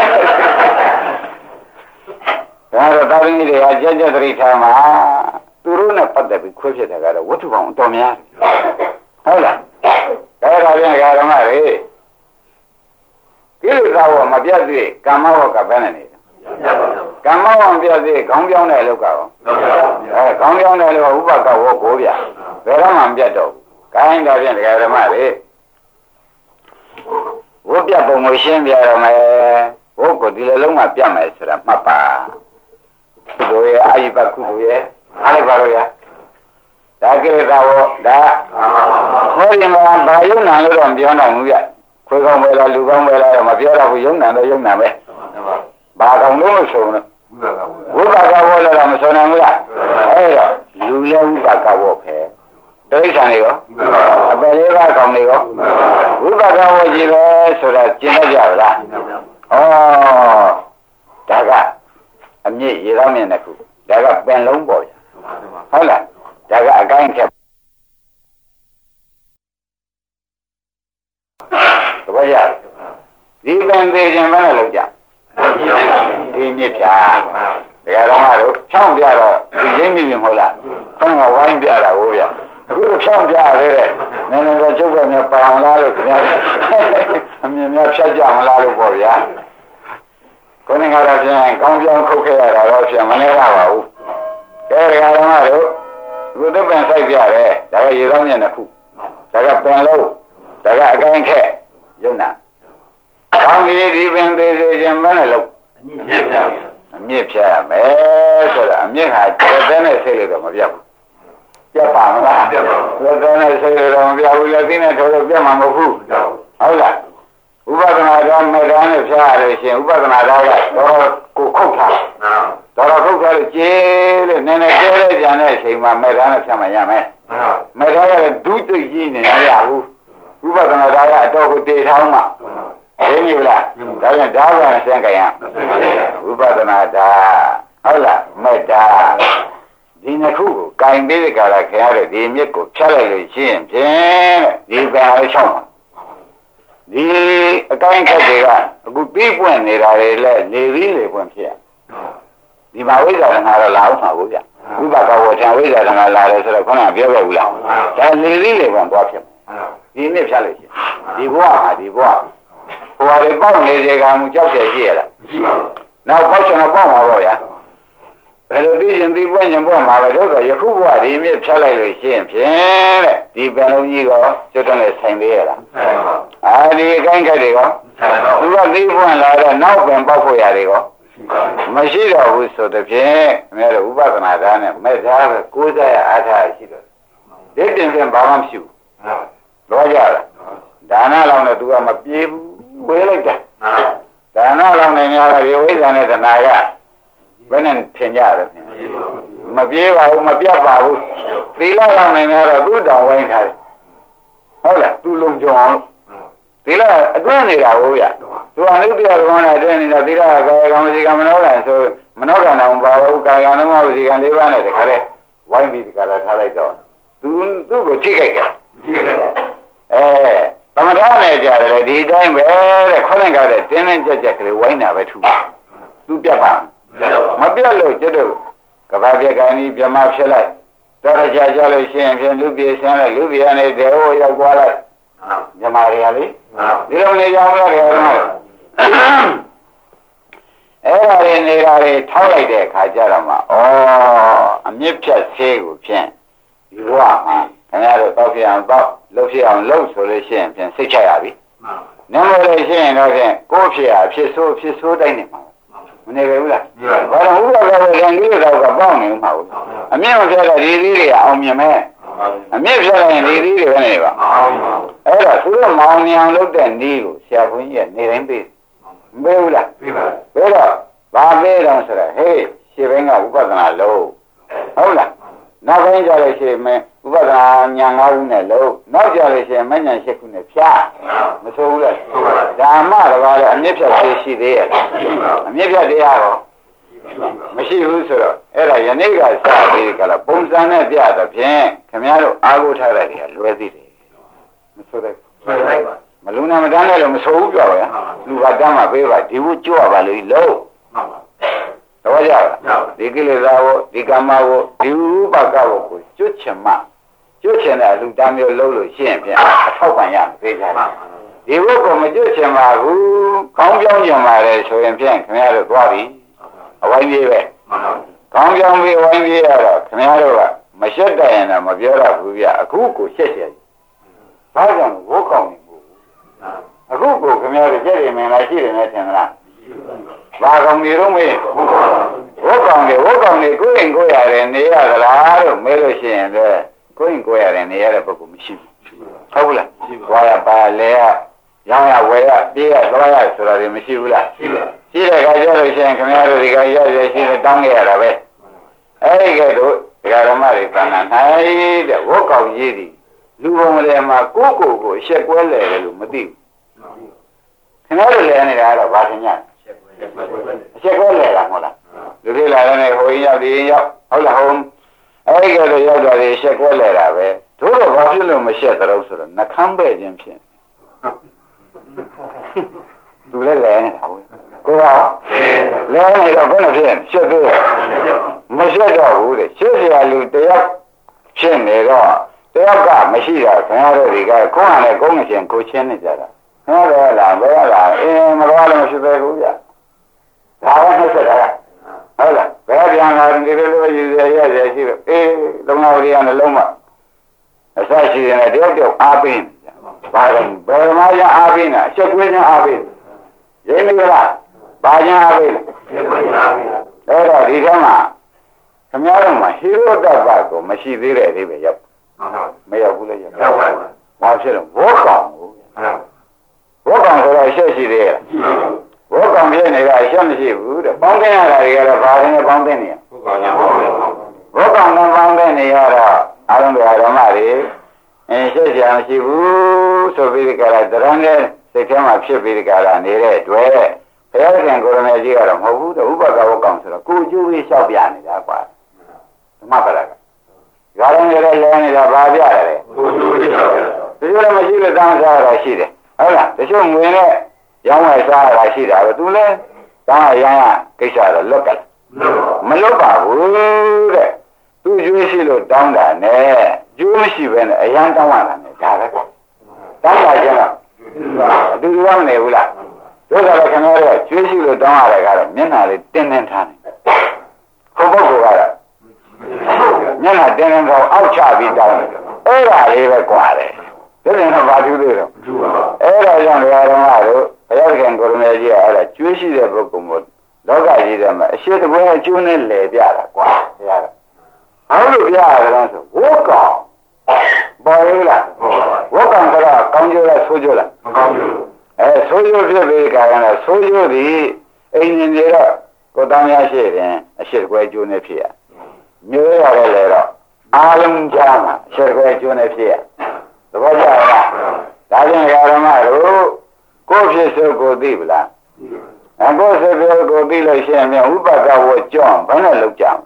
ဒါတော့တာရင်းတွေကကြက်ကြက်သတိထားမှာသူတို့နဲ့ပတ်သက်ပြီးခွဲဖြစ်တယ်ကတော့ဝတ္ထုပေါင်းအတော်များဟုတ်လားဒါတော့ပြန်ဓမ္မတွေကိလေသာဝမပြတ်သေးကာမဝကဘယ်နဲ့နေကာမဝမပြတ်သေးခေါင်းပြောင်းတဲ့လောက်ကရောခေါင်းပြောင်းတဲ့လောကဥပကဝကိုပြဘယ်တော့မှမပြတ်တော့ဘူးခိုင်းတော့ပြန်ဓမ္မတွေဝတ်ပြပုံကိုရှင်းပြရမယ်ဘုကိုဒီလိုလုံးမှပြတ်မယ်ဆိုတာမှတ်ပါကုသိုလ်ရဲ့အာယိပကုသိုလ်ရဲ့အားလိုက်ပါတော့ရဒါကိလေသာဝဒါဟောရင်ကဘာယုံနာလို့တော့မပြောနိုင်ဘူးပြခွေးကောင်းပဲလားလူကောင်းပဲလားတော့မပြောတော့ဘူးယုံနာတော့ယုံနာပဲဘာကောင်လို့မဆုံးလို့ဝိပါကဝလည်းတော့မဆုံးနိုင်ဘူးလားအဲ့တော့လူလည်းဝိပါကဝပဲတိရစ္ဆာန်တွေရောအပယ်လေးပါးကောင်တွေရောဝိပါကဝကြီးပဲဆိုတာကျင့်တတ်ကြလားဩဒါကအမြင့်ရေသောမြင့်တစ်ခုဒါကပင်လုံးပေါ်ဟုတ်လားဒါကအကိုင်းခက်တပည့်ရဒီပင်သေးခြင်းမနဲ့လောက်ကြဒီမြစ်ဖြာတရားတော်တို့ဖြောင်းပြတော့ဒီရင်းမြင့်မဟုတ်လားခေါင်းကဝိုင်းပြတာဟုတ်ဗျအခုဖြောင်းပြရတဲ့နည်းနည်းတော့ကျုပ်ကများပအောင်လားလို့ခင်ဗျာအမြင်များဖြတ်ကြမလားလို့ပေါ့ဗျာကိုယ်ကတော့ပြန်ကောင်းပြောင်းခုတ်ခဲ့ရတာတော့ပြန်မနေရပါဘူးကဲတရားတော်တို့ဘုဒ္ဓပင်စိုက်ပြတယ်ဒါကရေသောမြင့်တစ်ခုဒါကပင်လုံးဒါကအကိုင်းခက်ယုံနာကောင်းကြီးဒီပင်သေးသေးခြင်းမနဲ့လို့အမြင့်ဖြတ်ရမယ်ဆိုတာအမြင့်ဟာတဲ့နဲ့စိတ်လို့တော့မပြတ်ဘူးပြတ်ပါမလားတဲ့နဲ့စိတ်လို့တော့မပြတ်ဘူးလက်သိနဲ့ထိုးလို့ပြတ်မှာမဟုတ်ဘူးဟုတ်လားဥပဒနာတော်မေတ္တာနဲ့ဖြားရလို့ရှင်ဥပဒနာတော်ကတော့ကိုခုတ်ထားတော်ခုတ်ထားလို့ကျေးလို့နည်းနည်းကျဲတဲ့ကြံတဲ့အချိန်မှာမေတ္တာနဲ့ဖြားမှရမယ်မေတ္တာကဒုတိယကြီးနေရဘူးဥပဒနာတော်ကအတော်ကိုတည်ထောင်းမှသိပြီလားဒါပြန်ဓာတ်ပြန်ဆင်းကြရဥပဒနာဓာဟုတ်လားမေတ္တာဒီနှစ်ခုကိုကင်ပေးတဲ့ကာလခင်ရတဲ့ဒီမြစ်ကိုဖြတ်လိုက်လို့ရှိရင်ဖြင့်ဒီပင်အားချောင်းဒီအတိုင်းခက်တွေကအခုပြီးပွင့်နေတာတွေလည်းနေပြီးလေပွင့်ဖြစ်ဒီမှာဝိဇ္ဇာတဏှာတော့လာအောင်ပါဘူးဗျဥပကဝထံဝိဇ္ဇာတဏှာလာတယ်ဆိုတော့ခေါင်းကပြောခဲ့ဘူးလားဒါနေပြီးလေပွင့်သွားဖြစ်ဒီမြစ်ဖြတ်လို့ရှိရင်ဒီဘဝဟာဒီဘဝဟိုဟာတွေပေါက်နေစေကမူကြောက်ရရှိရလားနောက်ပေါက်ချင်တော့ပေါက်မှာပေါ့ဗျာဘယ်လိုသိရင်ဒီပွင့်ရင်ပွင့်မှာပဲတို့ဆိုယခုဘဝဒီမြစ်ဖြတ်လိုက်လို့ရှိရင်ဖြင့်တဲ့ဒီပင်လုံးကြီးကကျွတ်တယ်နဲ့ဆိုင်သေးရလားဒီအကိုင်းခက်တွေကောသူကသိပွင့်လာတော့နောက်ပင်ပေါက်ဖို့ရတယ်ကောမရှိတော့ဘူးဆိုတဲ့ဖြင့်အများတို့ဥပဒနာဓာတ်နဲ့မေတ္တာပဲကိုးစားရအားထားရှိတော့ဒီတင်ပြန်ဘာမှမရှိဘူးလောကြလားဒါနလောင်းနဲ့သူကမပြေဘူးဝေးလိုက်တာဒါနလောင်းနဲ့များတော့ဒီဝိဇ္ဇာနဲ့တဏှာကဘယ်နဲ့ထင်ကြရလဲမပြေပါဘူးမပြတ်ပါဘူးသီလလောင်းနဲ့များတော့သူ့တောင်ဝိုင်းထားတယ်ဟုတ်လားသူလုံးကြုံအောင်သီလအတွင်းနေတာဟုတ်ရသူအနုတ္တရကောင်းတဲ့အတွင်းနေတာသီလကာယကံဝစီကံမနောကံဆိုမနောကံတော့ဘာဘူးကာယကံတော့ဝစီကံ၄ပါးနဲ့တခါလဲဝိုင်းပြီးဒီကလာထားလိုက်တော့သူ့ကိုထိခိုက်ကြသမထနဲ့ကြတယ်ဒီတိုင်းပဲတဲ့ခေါင်းကတဲ့တင်းတင်းကြက်ကြက်ကလေးဝိုင်းတာပဲထူသူပြတ်ပါမပြတ်လို့ကျွတ်တို့ကဘာပြက်ကံကြီးပြမဖြစ်လိုက်တော်ရကြကြလို့ရှိရင်ဖြင့်လူပြေဆင်းလိုက်လူပြေနဲ့ဒေဝရောက်သွားလိုက်မြမရရလေဒီလိုနေကြအောင်ရတယ်အဲ့ဒါတွေနေတာတွေထောက်လိုက်တဲ့အခါကျတော့မှအမြင့်ဖြတ်သေးကိုဖြင့်ဒီဘဝမှာခင်ဗျားတို့တောက်ပြအောင်တောက်လှုပ်ဖြစ်အောင်လှုပ်ဆိုလို့ရှိရင်ဖြင့်စိတ်ချရပြီနည်းလို့ရှိရင်တော့ဖြင့်ကိုယ်ဖြစ်ရဖြစ်ဆိုးတိုင်းနေမှာမနေပဲဘူးလားဘာလို့ဥပဒေကလည်းဒီလိုတော့ပေါက်နေမှာဘူးအမြင့်မဖြစ်တဲ့ဒီသီးတွေအောင်မြင်မဲ့အမြင့်ဖြစ်ရင်ဒီသီးတွေပဲနေပါအဲ့တော့သူတို့မောင်မြောင်လုပ်တဲ့နည်းကိုဆရာဘုန်းကြီးကနေတိုင်းပေးမပေးဘူးလားပေးပါပေးတော့ဘာပေးတော့ဆိုတော့ဟေးရှင်းဘင်းကဥပဒနာလို့ဟုတ်လားနောက်ပိုင်းကြလို့ရှိရင်ဥပဒနာညာ၅ခုနဲ့လုံးနောက်ကြလို့ရှိရင်မညာ၈ခုနဲ့ဖြားမဆိုးဘူးလားဓမ္မတကားလည်းအမြင့်ဖြတ်သေးရှိသေးရဲ့အမြင့်ဖြတ်တရားတော့မရှိဘူးဆိုတော့အဲ့ဒါယနေ့ကစပြီးကြလားပုံစံနဲ့ပြတဲ့ဖြင့်ခင်ဗျားတို့အာဟုထားတဲ့တွေကလွယ်သေးတယ်မဆိုးတဲ့မလူနာမတန်းနဲ့လို့မဆိုးဘူးပြောပါရဲ့လူကတမ်းမှပေးပါဒီဘူးကြွပါလို့လို့တော့ကြဒီကိလေသာကိုဒီကမ္မကိုဒီဥပါကကိုကျွတ်ချင်မှကျွတ်ချင်တဲ့လူတမ်းမျိုးလုံးလို့ရှိရင်ဖြင့်အထောက်ပံ့ရမယ်သိကြတယ်ဒီဘုကိုမကျွတ်ချင်ပါဘူးခေါင်းပြောင်းချင်ပါတယ်ဆိုရင်ဖြင့်ခင်ဗျားတို့သွားပြီအဝိုင်းပြေးပဲခေါင်းပြောင်းပြီးဝိုင်းပြေးရတော့ခင်ဗျားတို့ကမရှက်တတ်ရင်တော့မပြောရဘူးဗျအခုကိုရှက်ရှက်ဘာကြောင့်ဝေါကောင်းနေဘူးအခုကိုခင်ဗျားတို့ကြည့်ရင်မလားရှိတယ်နဲ့ထင်မလားဘာကောင်းနေတော့မေးဝေါကောင်းနေကိုရင်ကိုရတယ်နေရသလားလို့မေးလို့ရှိရင်လည်းကိုရင်ကိုရတယ်နေရတဲ့ပုဂ္ဂိုလ်မရှိဘူးဟုတ်လားဝါရပါလေရောင်းရဝယ်ရပြေးရသွားရဆိုတာတွေမရှိဘူးလားရှိတဲ့ခါကျလို့ရှိရင်ခင်ဗျားတို့ဒီကရရရှိတဲ့တောင်းခဲ့ရတာပဲအဲ့ဒီကဲတို့ဒကာဓမ္မတွေတဏ္ဍာနိုင်တဲ့ဝေါကောင်းကြီးဒီလူပုံတွေမှာကိုရှက်ကွဲလဲတယ်လို့မသိဘူးခင်ဗျားတို့လည်းနေတာတော့ဘာထင်ကြအရှက်ကွဲလဲတာမဟုတ်လားလူတွေလာတဲ့ဟိုရင်ရောက်ဒီရင်ရောက်ဟုတ်လားဟုတ်အဲ့ဒီကဲတို့ရောက်တော့ဒီရှက်ကွဲလဲတာပဲတို့တော့ဘာဖြစ်လို့မရှက်တော့ဆိုတော့နှခမ်းပဲ့ခြင်းဖြင့်သူလည်းလဲနေတာဟုတ်ကိုကလဲနေတော့ဘယ်လိုဖြစ်ရှက်သေးမရှက်တော့ဘူးတဲ့ရှက်စရာလူတယောက်ဖြစ်နေတော့တယောက်ကမရှိတာခင်ဗျားတို့ဒီကကိုယ်ကလည်းကိုယ်ငရှင်ကိုချင်းနေကြတာခင်ဗျားတို့လားဘယ်လားမတော်လည်းမရှိသေးဘူးဗျဒါကနှုတ်ဆက်တာဟုတ်လားဘယ်ပြန်လာဒီလိုလိုရည်ရရရှိတော့လုံလာရီကလည်းလုံးမအစရှိတယ်တယောက်အားပေးဘာလဲဘယ်မှာရအားပေးတာချက်ကွေးချင်းအားပေးရင်းနေလားဘာညာအားပေးအဲ့တော့ဒီထဲမှာခင်ဗျားတို့မှာဟီရိုတ္တပကိုမရှိသေးတဲ့အသေးပဲရောက်မရောက်ဘူးလေရောက်ပါဘူးဘာဖြစ်လို့ဘောကောင်ကိုဘောကောင်ဆိုတော့ရှက်ရှိသေးရဲ့ဘောကောင်ဖြစ်နေတာရှက်မရှိဘူးတဲ့ပေါင်းတင်ရတာတွေကတော့ဘာနဲ့ပေါင်းတင်နေရဘောကောင်နဲ့ပေါင်းတင်နေရတော့အလုံးစုံဓမ္မတွေရှက်စရာမရှိဘူးဆိုပြီးဒီကရာတရံနဲ့စိတ်ထဲမှာဖြစ်ပြီးဒီကရာနေတဲ့အတွက်ဘုရားရှင်ကိုရမေကြီးကတော့မဟုတ်ဘူးတဲ့ဥပက္ခဝကောင်ဆိုတော့ကိုကျိုးလေးလျှောက်ပြနေတာကွာဓမ္မပဒကဓာရံရလဲလဲနေတာဘာပြရတယ်ကိုကျိုးလေးလျှောက်ပြတချို့လည်းမရှိလို့တောင်းစားရတာရှိတယ်ဟုတ်လားတချို့ငွေနဲ့ရောင်းဝယ်စားရတာရှိတာပဲသူလည်းတောင်းရရကိစ္စတော့လွတ်ကမလွတ်ပါဘူးတဲ့သူကျွေးရှိလို့တောင်းတာနဲ့ကျိုးမရှိပဲနဲ့အရန်တောင်းရတာနဲ့ဒါပဲတောင်းတာကျတော့အတူတူမနေဘူးလားတို့ကလည်းခင်ဗျားတို့ကျွေးရှိလို့တောင်းရတယ်ကတော့မျက်နှာလေးတင်းတင်းထားနေခုပုဂ္ဂိုလ်ကတော့မျက်နှာတင်းတင်းထားအောက်ချပြီးတောင်းတယ်အဲ့ဒါလေးပဲကြွားတယ်ဒီလိုနဲ့ဘာတူသေးတော့အဲ့ဒါကြောင့်ဓမ္မတို့ဘုရားခင်ကိုရမေကြီးကအဲ့ဒါကျွေးရှိတဲ့ပုဂ္ဂိုလ်မျိုးလောကကြီးထဲမှာအရှိတပွဲအကျိုးနဲ့လဲပြတာကွာဘုရားကဘာလို့ပြရတယ်ဆိုဝေါကောင်ပေါ်ရလားဝေါကောင်ကတော့ကောင်းကျိုးလားဆိုးကျိုးလားမကောင်းကျိုးဆိုးကျိုးဖြစ်ပြီးကာကလည်းဆိုးကျိုးသည်အိမ်ရှင်တွေတော့ကိုတောင်းရရှိတယ်အရှိတပွဲအကျိုးနဲ့ဖြစ်ရမျိုးရတယ်လေတော့အာလုံးချာမှာအရှိတပွဲအကျိုးနဲ့ဖြစ်ရသဘောကျလားဒါကြောင့်ဓမ္မတို့ကိုယ်ဖြစ်ဆိုကိုသိပလားကိုယ်ဖြစ်ဆိုကိုသိလို့ရှိရင်ဥပက္ခဝကြောင့်ဘယ်နဲ့လောက်ကြမ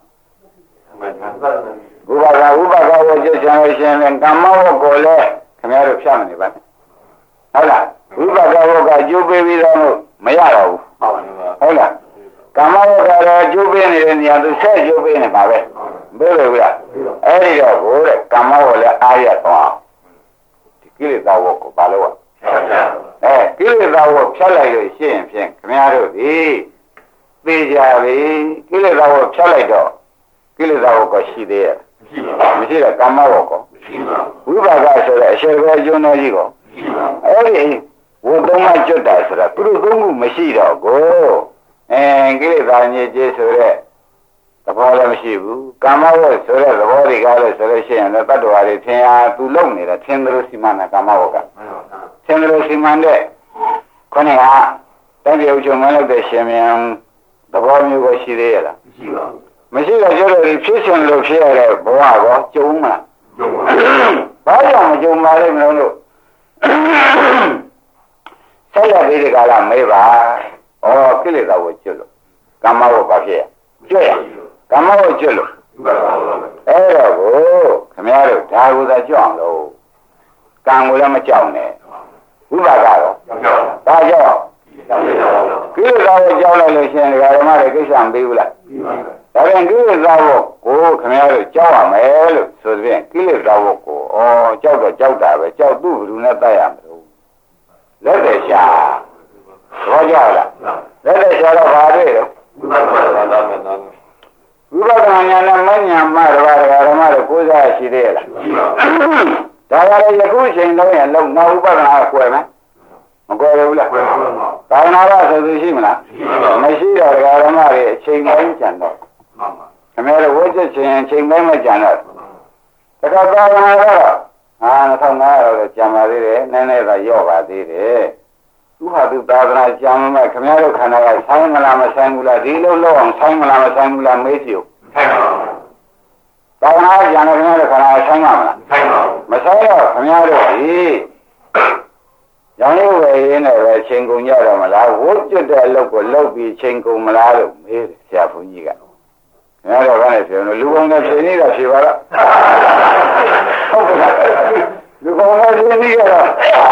လဲဥပက္ခဝကြည့်ချင်လို့ရှိရင်ကမ္မဝကိုလည်းခင်ဗျားတို့ဖြတ်မနေပါနဲ့ဟုတ်လားဥပက္ခဝကကျိုးပေးပြီးတော့မရတော့ဘူးဟုတ်လားကမ္မဝကလည်းကျိုးပေးနေတဲ့နေရာသူဆက်ကျိုးပေးနေပါပဲမပြောလို့လားအဲ့ဒီတော့ဘိုးတဲ့ကမ္မဝလည်းအားရတော့ကိလေသာဝကိုဘာလို့ကိလေသာဝဖြတ်လိုက်လို့ရှိရင်ဖြင့်ခင်ဗျားတို့ဒီသိကြပြီကိလေသာဝဖြတ်လိုက်တော့ကိလေသာဝကရှိသေးရဲ့မရှိတဲ့ကမ္မဝကောဝိပါကဆိုတဲ့အရှေ့ဘက်ကျွန်းတော်ကြီးကောအဲ့ဒီဝတ်သုံးမှကျွတ်တာဆိုတာသူတို့သုံးခုမရှိတော့ကိုကိလေသာညစ်ကြေးဆိုတဲ့သဘောလည်းမရှိဘူးကာမဝတ်ဆိုတဲ့သဘောတွေကလည်းဆိုလို့ရှိရင်လည်းတတ္တဝါတွေထင်အားသူလုံနေတာထင်သလိုစီမံတာကာမဝတ်ကထင်သလိုစီမံတဲ့ခொနည်းကတန်ပြုတ်ချုံမလုပ်တဲ့ရှင်မြန်သဘောမျိုးကိုရှိသေးရလားမရှိပါဘူးမရှိတော့ကျတော့ဒီဖြစ်ရှင်လို့ဖြစ်ရတဲ့ဘဝကောကျုံမလားကျုံပါဘာကြောင့်မကျုံပါလဲမလို့ဆက်လက်ပြီးဒီကလာမေးပါဩကိလေသာကိုကျွတ်လို့ကာမဝဘာဖြစ်ရကျွတ်ရကာမဝကျွတ်လို့အဲ့တော့ကိုခင်ဗျားတို့ဒါကိုသာကျွတ်အောင်လို့ကံကိုလည်းမကြောက်နဲ့ဝိပါကတော့ဒါကြောင့်ကိလေသာကိုကြောက်လိုက်လို့ရှိရင်ဒကာဓမ္မတွေကိစ္စမပြီးဘူးလားဒါပြန်ကိလေသာကိုခင်ဗျားတို့ကြောက်ရမယ်လို့ဆိုတဲ့ကိလေသာကိုကြောက်တော့ကြောက်တာပဲကြောက်သူ့ဘယ်သူနဲ့တိုက်ရမလို့လက်သက်ရှာဘောကြလားလက်သက်ရှာတော့ဘာတွေ့တော့ဝိပဿနာဉာဏ်နဲ့မဉာဏ်မှတပါးဒကာဓမ္မတွေကိုးစားရှိသေးလားဒါကြလည်းယခုချိန်လုံးရင်လုံးနောက်ဥပဒနာကွယ်မယ်မကွယ်ဘူးလားကွယ်ပါဘူးသာသနာ့ဆိုသူရှိမလားမရှိတော့ဒကာဓမ္မတွေအချိန်တိုင်းကြံတော့ခင်ဗျားတို့ဝိကျချင်းအချိန်တိုင်းမကြံတော့တခါသာသနာ့တော့2500တော့ကြံပါသေးတယ်နည်းနည်းသာရော့ပါသေးတယ်သူဟာသူသာသနာကြံမဲ့ခင်ဗျားတို့ခန္ဓာကဆိုင်မလားမဆိုင်ဘူးလားဒီလိုလောက်အောင်ဆိုင်မလားမဆိုင်ဘူးလားမေးကြည့်ဦးဆိုင်ပါဘူးသာသနာကြံတဲ့ခင်ဗျားတို့ခန္ဓာဆိုင်မှာမလားဆိုင်ပါဘူးမဆိုင်တော့ခင်ဗျားတို့ဒီရောင်လေးဝယ်ရင်းနဲ့ပဲချိန်ကုန်ကြတော့မလားဝတ်ကျွတ်တဲ့အလုပ်ကိုလုပ်ပြီးချိန်ကုန်မလားလို့မေးတယ်ဆရာဘုန်းကြီးကခင်ဗျားတို့ကလည်းပြောလို့လူကောင်းတဲ့ဖြေနေတာဖြေပါလားဟုတ်ကဲ့လူကောင်းတဲ့ဖြေနေကြတော့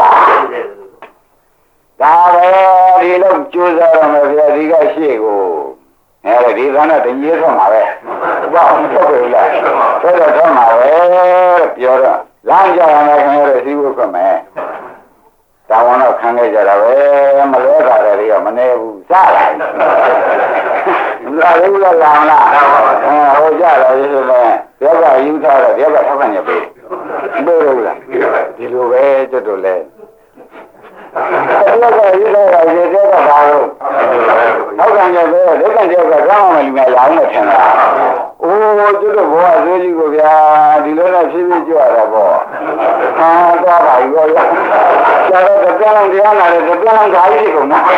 ဒါပဲဒီလိုကြိုးစားရမယ်ဗျာဒီကရှေ့ကိုဒီကနေ့တကြီးထွက်မှာပဲဘာမှမထွက်ဘူးလားထွက်တော့ထွက်မှာပဲပြောတော့လမ်းကြရမယ်ခင်ဗျားတို့စီးဖို့ဖြစ်မယ်တာဝန်တော့ခံခဲ့ကြတာပဲမလွဲတာတွေကမနေဘူးစလာမလာဘူးလားလာမလားဟိုကြတော့ဒီလိုလဲဘက်ကယူထားတော့ဘက်ကထောက်ခံရပေးပေးလို့လားဒီလိုပဲကျွတ်တို့လဲဘက်ကယူထားတော့ဒီတဲ့ကဘာလို့ထောက်ခံရပေးဒုက္ခတဲ့ကကောင်းအောင်လူများလာအောင်ထင်တာအိုးကျွတ်တို့ဘဝအသေးကြီးကိုဗျာဒီလိုနဲ့ဖြည်းဖြည်းကြွရတာပေါ့သွားပါရောရကျတော့တပြက်လုံးတရားလာတယ်တပြက်လုံးဓာတ်ကြီးကုန်နော်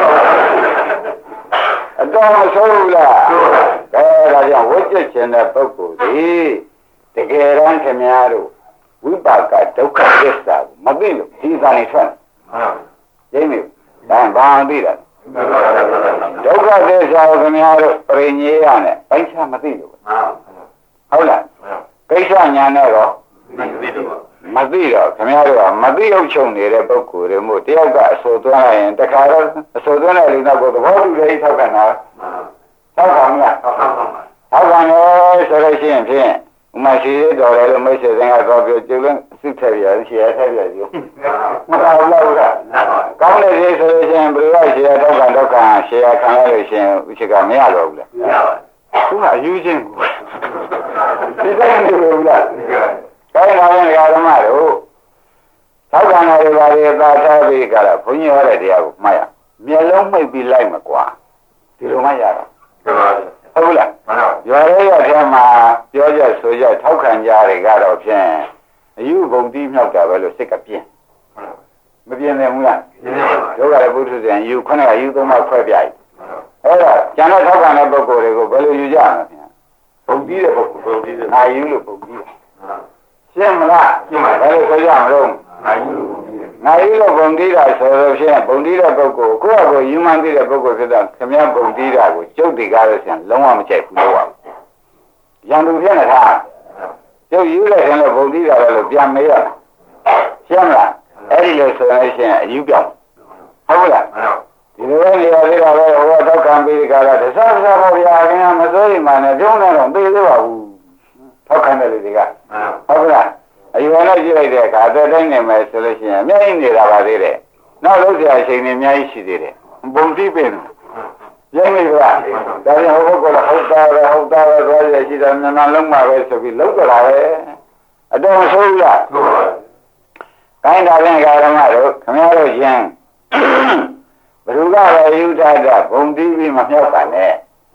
အတော်မဆိုးဘူးလားဒါကြောင့်ဝိကျက်ခြင်းတဲ့ပုဂ္ဂိုလ်ဒီတကယ်တမ်းခင်များတို့ဝိပါကဒုက္ခသစ္စာကိုမသိလို့ဒီကံနေထွက်ရင်းနေဘာသိတာဒုက္ခသစ္စာကိုခင်များတို့ပြင်းကြီးရနဲ့ပိုင်းခြားမသိလို့ဟုတ်လားကိစ္စညာနဲ့တော့မသိတော့ခင်ဗျားတို့ကမသိအောင်ချုပ်နေတဲ့ပုဂ္ဂိုလ်တွေမို့တယောက်ကအဆိုသွန်းလိုက်ရင်တခါတော့အဆိုသွန်းတဲ့လူနောက်ကိုသဘောတူတယ်ထောက်ခံတာထောက်ခံမလားထောက်ခံတယ်ဆိုလို့ရှိရင်ဖြင့်ဥမရှိသေးတော်တယ်လို့မိတ်ဆွေစဉ်ကတော့ပြောကျုပ်လည်းစုထည့်ပြရရှေ့ထည့်ပြကြည့်မတော်ဘူးလားကောင်းတဲ့ရေးဆိုလို့ရှိရင်ဘယ်လိုရှေ့ထောက်ခံရှေ့ခံရလို့ရှိရင်ဥစ္စာကမရတော့ဘူးလားမရပါဘူးသူကအယူချင်းကိုဒီတိုင်းနေဘူးလားကိုင်းလာရင်ဓမ္မတို့သောက်ကန်တွေပါလေသာထားပြီးကြတာဘုန်းကြီးဟောတဲ့တရားကိုမှတ်ရမျက်လုံးမှိတ်ပြီးလိုက်မကွာဒီလိုမှရတာဟုတ်လားရွာရဲရထဲမှာပြောကြဆိုကြထောက်ခံကြတွေကတော့ဖြင့်အယူဂုံတိမြောက်တာပဲလို့စိတ်ကပြင်းမပြင်းနိုင်ဘူးလားဒုက္ခရဲ့ပုထုဇဉ်ယူခொနဲ့ယူသုံးပါခွဲပြလိုက်အဲ့တော့ကျန်တဲ့ထောက်ခံတဲ့ပုဂ္ဂိုလ်တွေကိုဘယ်လိုယူကြမလဲခင်ဗျဘုံပြီးတဲ့ပုဂ္ဂိုလ်ငါယူလို့ဘုံပြီးရှင်းမလားရှင်းပါဘယ်လိုဆိုကြမလို့ငါယူလို့ဘုံတိတာဆိုလို့ဖြင့်ဘုံတိတဲ့ပုဂ္ဂိုလ်ကိုယ့်အကိုယူမှန်းသိတဲ့ပုဂ္ဂိုလ်ဖြစ်တဲ့ခင်ဗျားဘုံတိတာကိုကျုပ်ဒီကားလို့ဆိုရင်လုံးဝမကြိုက်ဘူးလို့ရံသူဖြစ်နေတာကျုပ်ယူလိုက်ရင်လည်းဘုံတိတာလည်းပြန်မေးရရှင်းမလားအဲ့ဒီလိုဆိုလို့ရှိရင်အယူပြောင်းဟုတ်လားဒီလိုနေရာလေးတော့ဟိုတော့ခံပြီးဒီကားကတစားစားပေါ်ပြခင်ဗျားမစိုးရိမ်မှနဲ့ပြုံးနေတော့သိသေးပါဘူးထောက်ခံတဲ့လူတွေကဟုတ်လားအယူနဲ့ကြည့်လိုက်တဲ့အခါအသက်တိုင်းနေမယ်ဆိုလို့ရှိရင်အများကြီးနေတာပါသေးတယ်နောက်လို့ဆရာအချိန်တွေအများကြီးရှိသေးတယ်ဘုံတိပင်ရင်းမိပါဒါပြန်ဟိုဘက်ကဟုတ်တာပဲသွားရရှိတာနာလုံးမှာပဲဆိုပြီးလောက်ကြတာပဲအတော်ဆိုးလားကိုင်းတာပြန်ဓမ္မတို့ခင်ဗျားတို့ယင်ဘယ်သူကပဲယူထားတာဘုံတိပြီးမမြောက်ပါနဲ့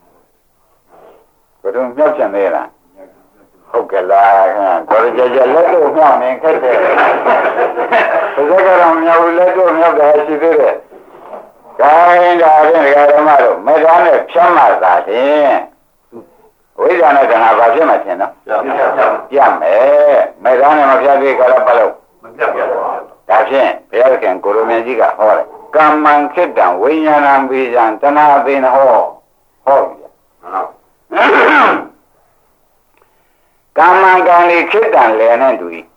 ဘယ်သူမြောက်ချင်သေးလားဟုတ်ကဲ့လားတော်ကြကြလက်တို့မြောက်နေခက်တယ်ဘယ်ကတော့မြောက်လက်တို့မြောက်တာရှိသေးတယ်ခိုင်းတာဖြင့်ဓမ္မတို့မေတ္တာနဲ့ဖြတ်မှသာဖြင့်ဝိဇ္ဇာနဲ့တဏှာဘာဖြစ်မှထင်တော့ပြတ်မယ်မေတ္တာနဲ့မပြတ်သေးကြလားပတ်လို့မပြတ်ပါဘူးဒါဖြင့်ဘုရားခင်ကိုလိုမြတ်ကြီးကဟောတယ်ကမ္မံခိတံဝိညာဏံဘိဇံတဏှာသေနဟောပြီကမ္မံကံလေးခိတံလည်းနဲ့တူ၏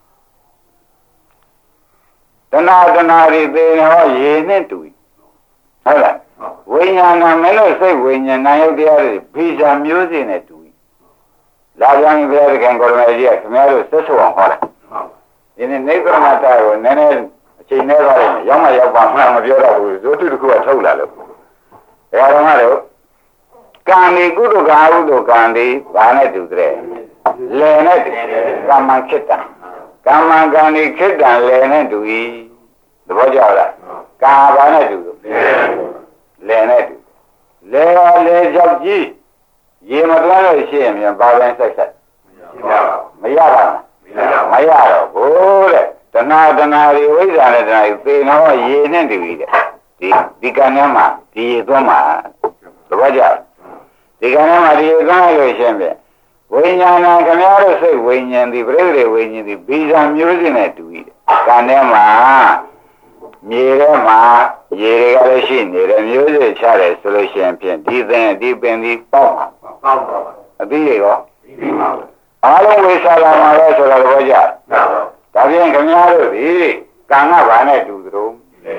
တဏှာတွေသေနဟောရေနဲ့တူ၏ဟုတ်လားဝိညာဏမလို့စိတ်ဝိညာဏယုတ်တရားတွေဘိဇံမျိုးစေ့နဲ့တူ၏လာပြန်ဘုရားခင်ကိုလိုမြတ်ကြီးကခင်ဗျားတို့သက်ဆုံးအောင်ဟောတယ်ဒီနေ့နေကရဏတာကိုနည်းနည်းအချိန်နဲ့သွားတယ်ရောက်မှရောက်ပါမှမပြောတော့ဘူးဇိုတုတစ်ခုကထုတ်လာလို့ဒါကြောင့်မလို့ကံဒီကုသကဟုသို့ကံဒီဘာနဲ့တူတဲ့လယ်နဲ့တူကမ္မခိတ္တကမ္မကံဒီခိတ္တလယ်နဲ့တူ၏သဘောကျလားကာဘာနဲ့တူလယ်နဲ့တူလယ်ကြောက်ကြီးရေမသွန်းလို့ရှိရင်ပြန်ပါပြန်ဆက်ဆက်မရပါဘူးမရတော့ဘူးတဲ့တဏှာတွေဝိဇ္ဇာနဲ့တဏှာတွေသေတော့ရေနဲ့တူပြီတဲ့ဒီကံထဲမှာဒီရေသွန်းမှာသဘောကျဒီကံထဲမှာဒီရေသွန်းလို့ရှိရင်ပြန်ဝိညာဏခမည်းတော်စိတ်ဝိညာဉ်ဒီပြိတ္တိဝိညာဉ်ဒီဘိဇာမျိုးစင်းနဲ့တူပြီကံထဲမှာမြေထဲမှာရေတွေကလည်းရှိနေတယ်မျိုးစင်းချတယ်ဆိုလို့ရှိရင်ဖြင့်ဒီပင်ဒီပေါက်ပါအပြီးရောအားလုံးဝိသလာမှာလဲဆိုတော့သဘောကျဒါဖြင့်ခင်ဗျားတို့ဒီကံကဘာနဲ့တူသလို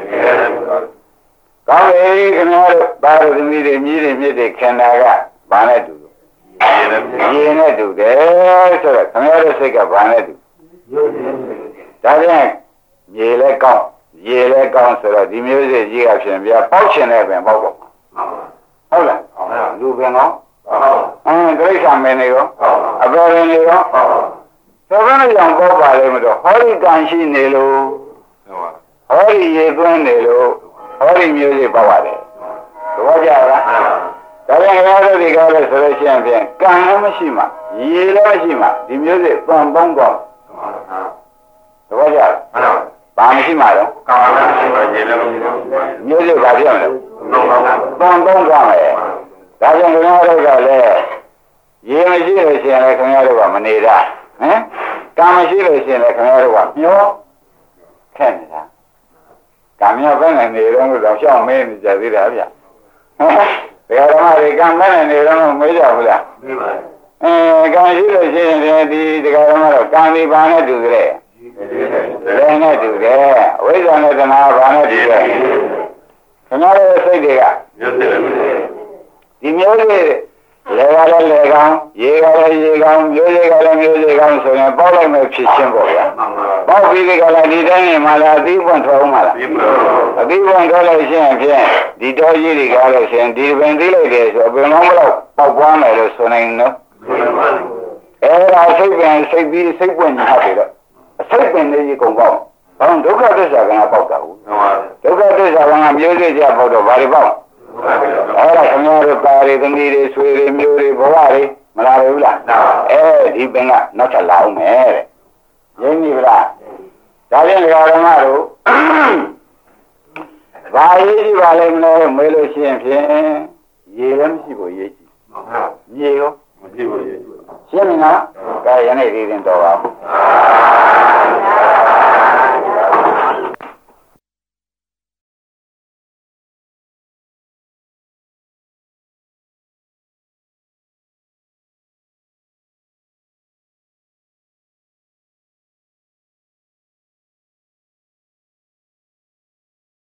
ကောင်းပြီခင်ဗျားတို့ဘာလို့သမီးတွေမြည်တွေမြစ်တွေခင်တာကဘာနဲ့တူလို့ရေနဲ့တူတယ်ဆိုတော့ခင်ဗျားတို့စိတ်ကဘာနဲ့တူဒါဖြင့်မြေလဲကောင်းရေလဲကောင်းဆိုတော့ဒီမျိုးစိတ်ကြီးကဖြင့်ပြပေါက်ချင်တဲ့ပင်ပေါက်တော့ဟုတ်လားလူပင်ကောတိရစ္ဆာန်မင်းတွေရောအပေရင်းတွေရောသဘောနဲ့ကြောင့်ပေါက်ပါလေမတော့ဟောဒီကံရှိနေလို့ဟောဒီရေသွင်းနေလို့ဟောဒီမျိုးတွေပေါက်ရတယ်သဘောကျလားဒါပြန်ကြရတဲ့ဒီကားလို့ဆိုလို့ရှိရင်ဖြင့်ကံလည်းမရှိမှရေလည်းမရှိမှဒီမျိုးတွေပန်ပေါင်းတော့သဘောကျလားဘာမရှိမှတော့ကံလည်းမရှိမှရေလည်းမရှိဘူးမျိုးတွေဘာဖြစ်မလဲပန်ပေါင်းသွားမယ်ဒါကြောင့်ခင်ဗျားတို့ကလည်းရေမရှိလို့ရှိရင်လည်းခင်ဗျားတို့ကမနေတာဟမ်ကံမရှိလို့ရှိရင်လည်းခင်ဗျားတို့ကမျောခက်နေတာကံမျောပဲနေတော့တော့ရှောင်းမင်းနေကြသေးတာဗျဟမ်ဒီဓမ္မတွေကံပဲနေတော့မေးကြဘူးလားမေးပါကံရှိလို့ရှိရင်ဒီဓမ္မတော့ကံဒီဘာနဲ့တူကြလဲလည်းနဲ့တူတယ်ဝိဇ္ဇာနဲ့တဏှာဘာနဲ့တူလဲခင်ဗျားတို့စိတ်တွေကမျိုးစိတ်လည်းဒီမျိုးတွေလေကလည်းလေကောင်းရေကလည်းရေကောင်းမျိုးတွေကလည်းမျိုးတွေကောင်းဆိုရင်ပေါက်လိုက်မဲ့ဖြစ်ချင်းပေါ့ဗျာပေါက်ပြီးဒီကလည်းဒီတိုင်းနေမှလားအသီးပွင့်ထွက်အောင်မလားအသီးပွင့်ထွက်လို့ရှိရင်ဖြင့်ဒီတော်ကြီးတွေကလည်းရှင်ဒီပင်သိလိုက်တယ်ဆိုအပင်လုံးမလို့ပေါက်ပွားမယ်လို့ဆိုနိုင်နော်အဲ့ဒါစိတ်ပင်စိတ်ပြီးစိတ်ပွင့်ညာတယ်တော့အစိတ်ပင်လေးကြီးကုန်ပေါက်ဘာလို့ဒုက္ခသစ္စာကပေါက်တာဟုတ်ဒုက္ခသစ္စာကမျိုးတွေကြပေါက်တော့ဘာတွေပေါက်အဲ့ဒါခင်ဗျားတို့ပါရီသမီးတွေဆွေတွေမျိုးတွေဘဝတွေမလာဘူးလားဒီပင်ကနောက်ထပ်လာအောင်မယ်တဲ့ရင်းပြီလားဒါဖြင့်ဓမ္မတို့ဘာရေးကြည့်ပါလိမ့်မလဲမေးလို့ရှိရင်ဖြင့်ရေလည်းမရှိဘူးရေးကြည့်မြေရောမရှိဘူးရေးကြည့်ရှင်းမလားကဲယနေ့ဒီရင်တော်ပါ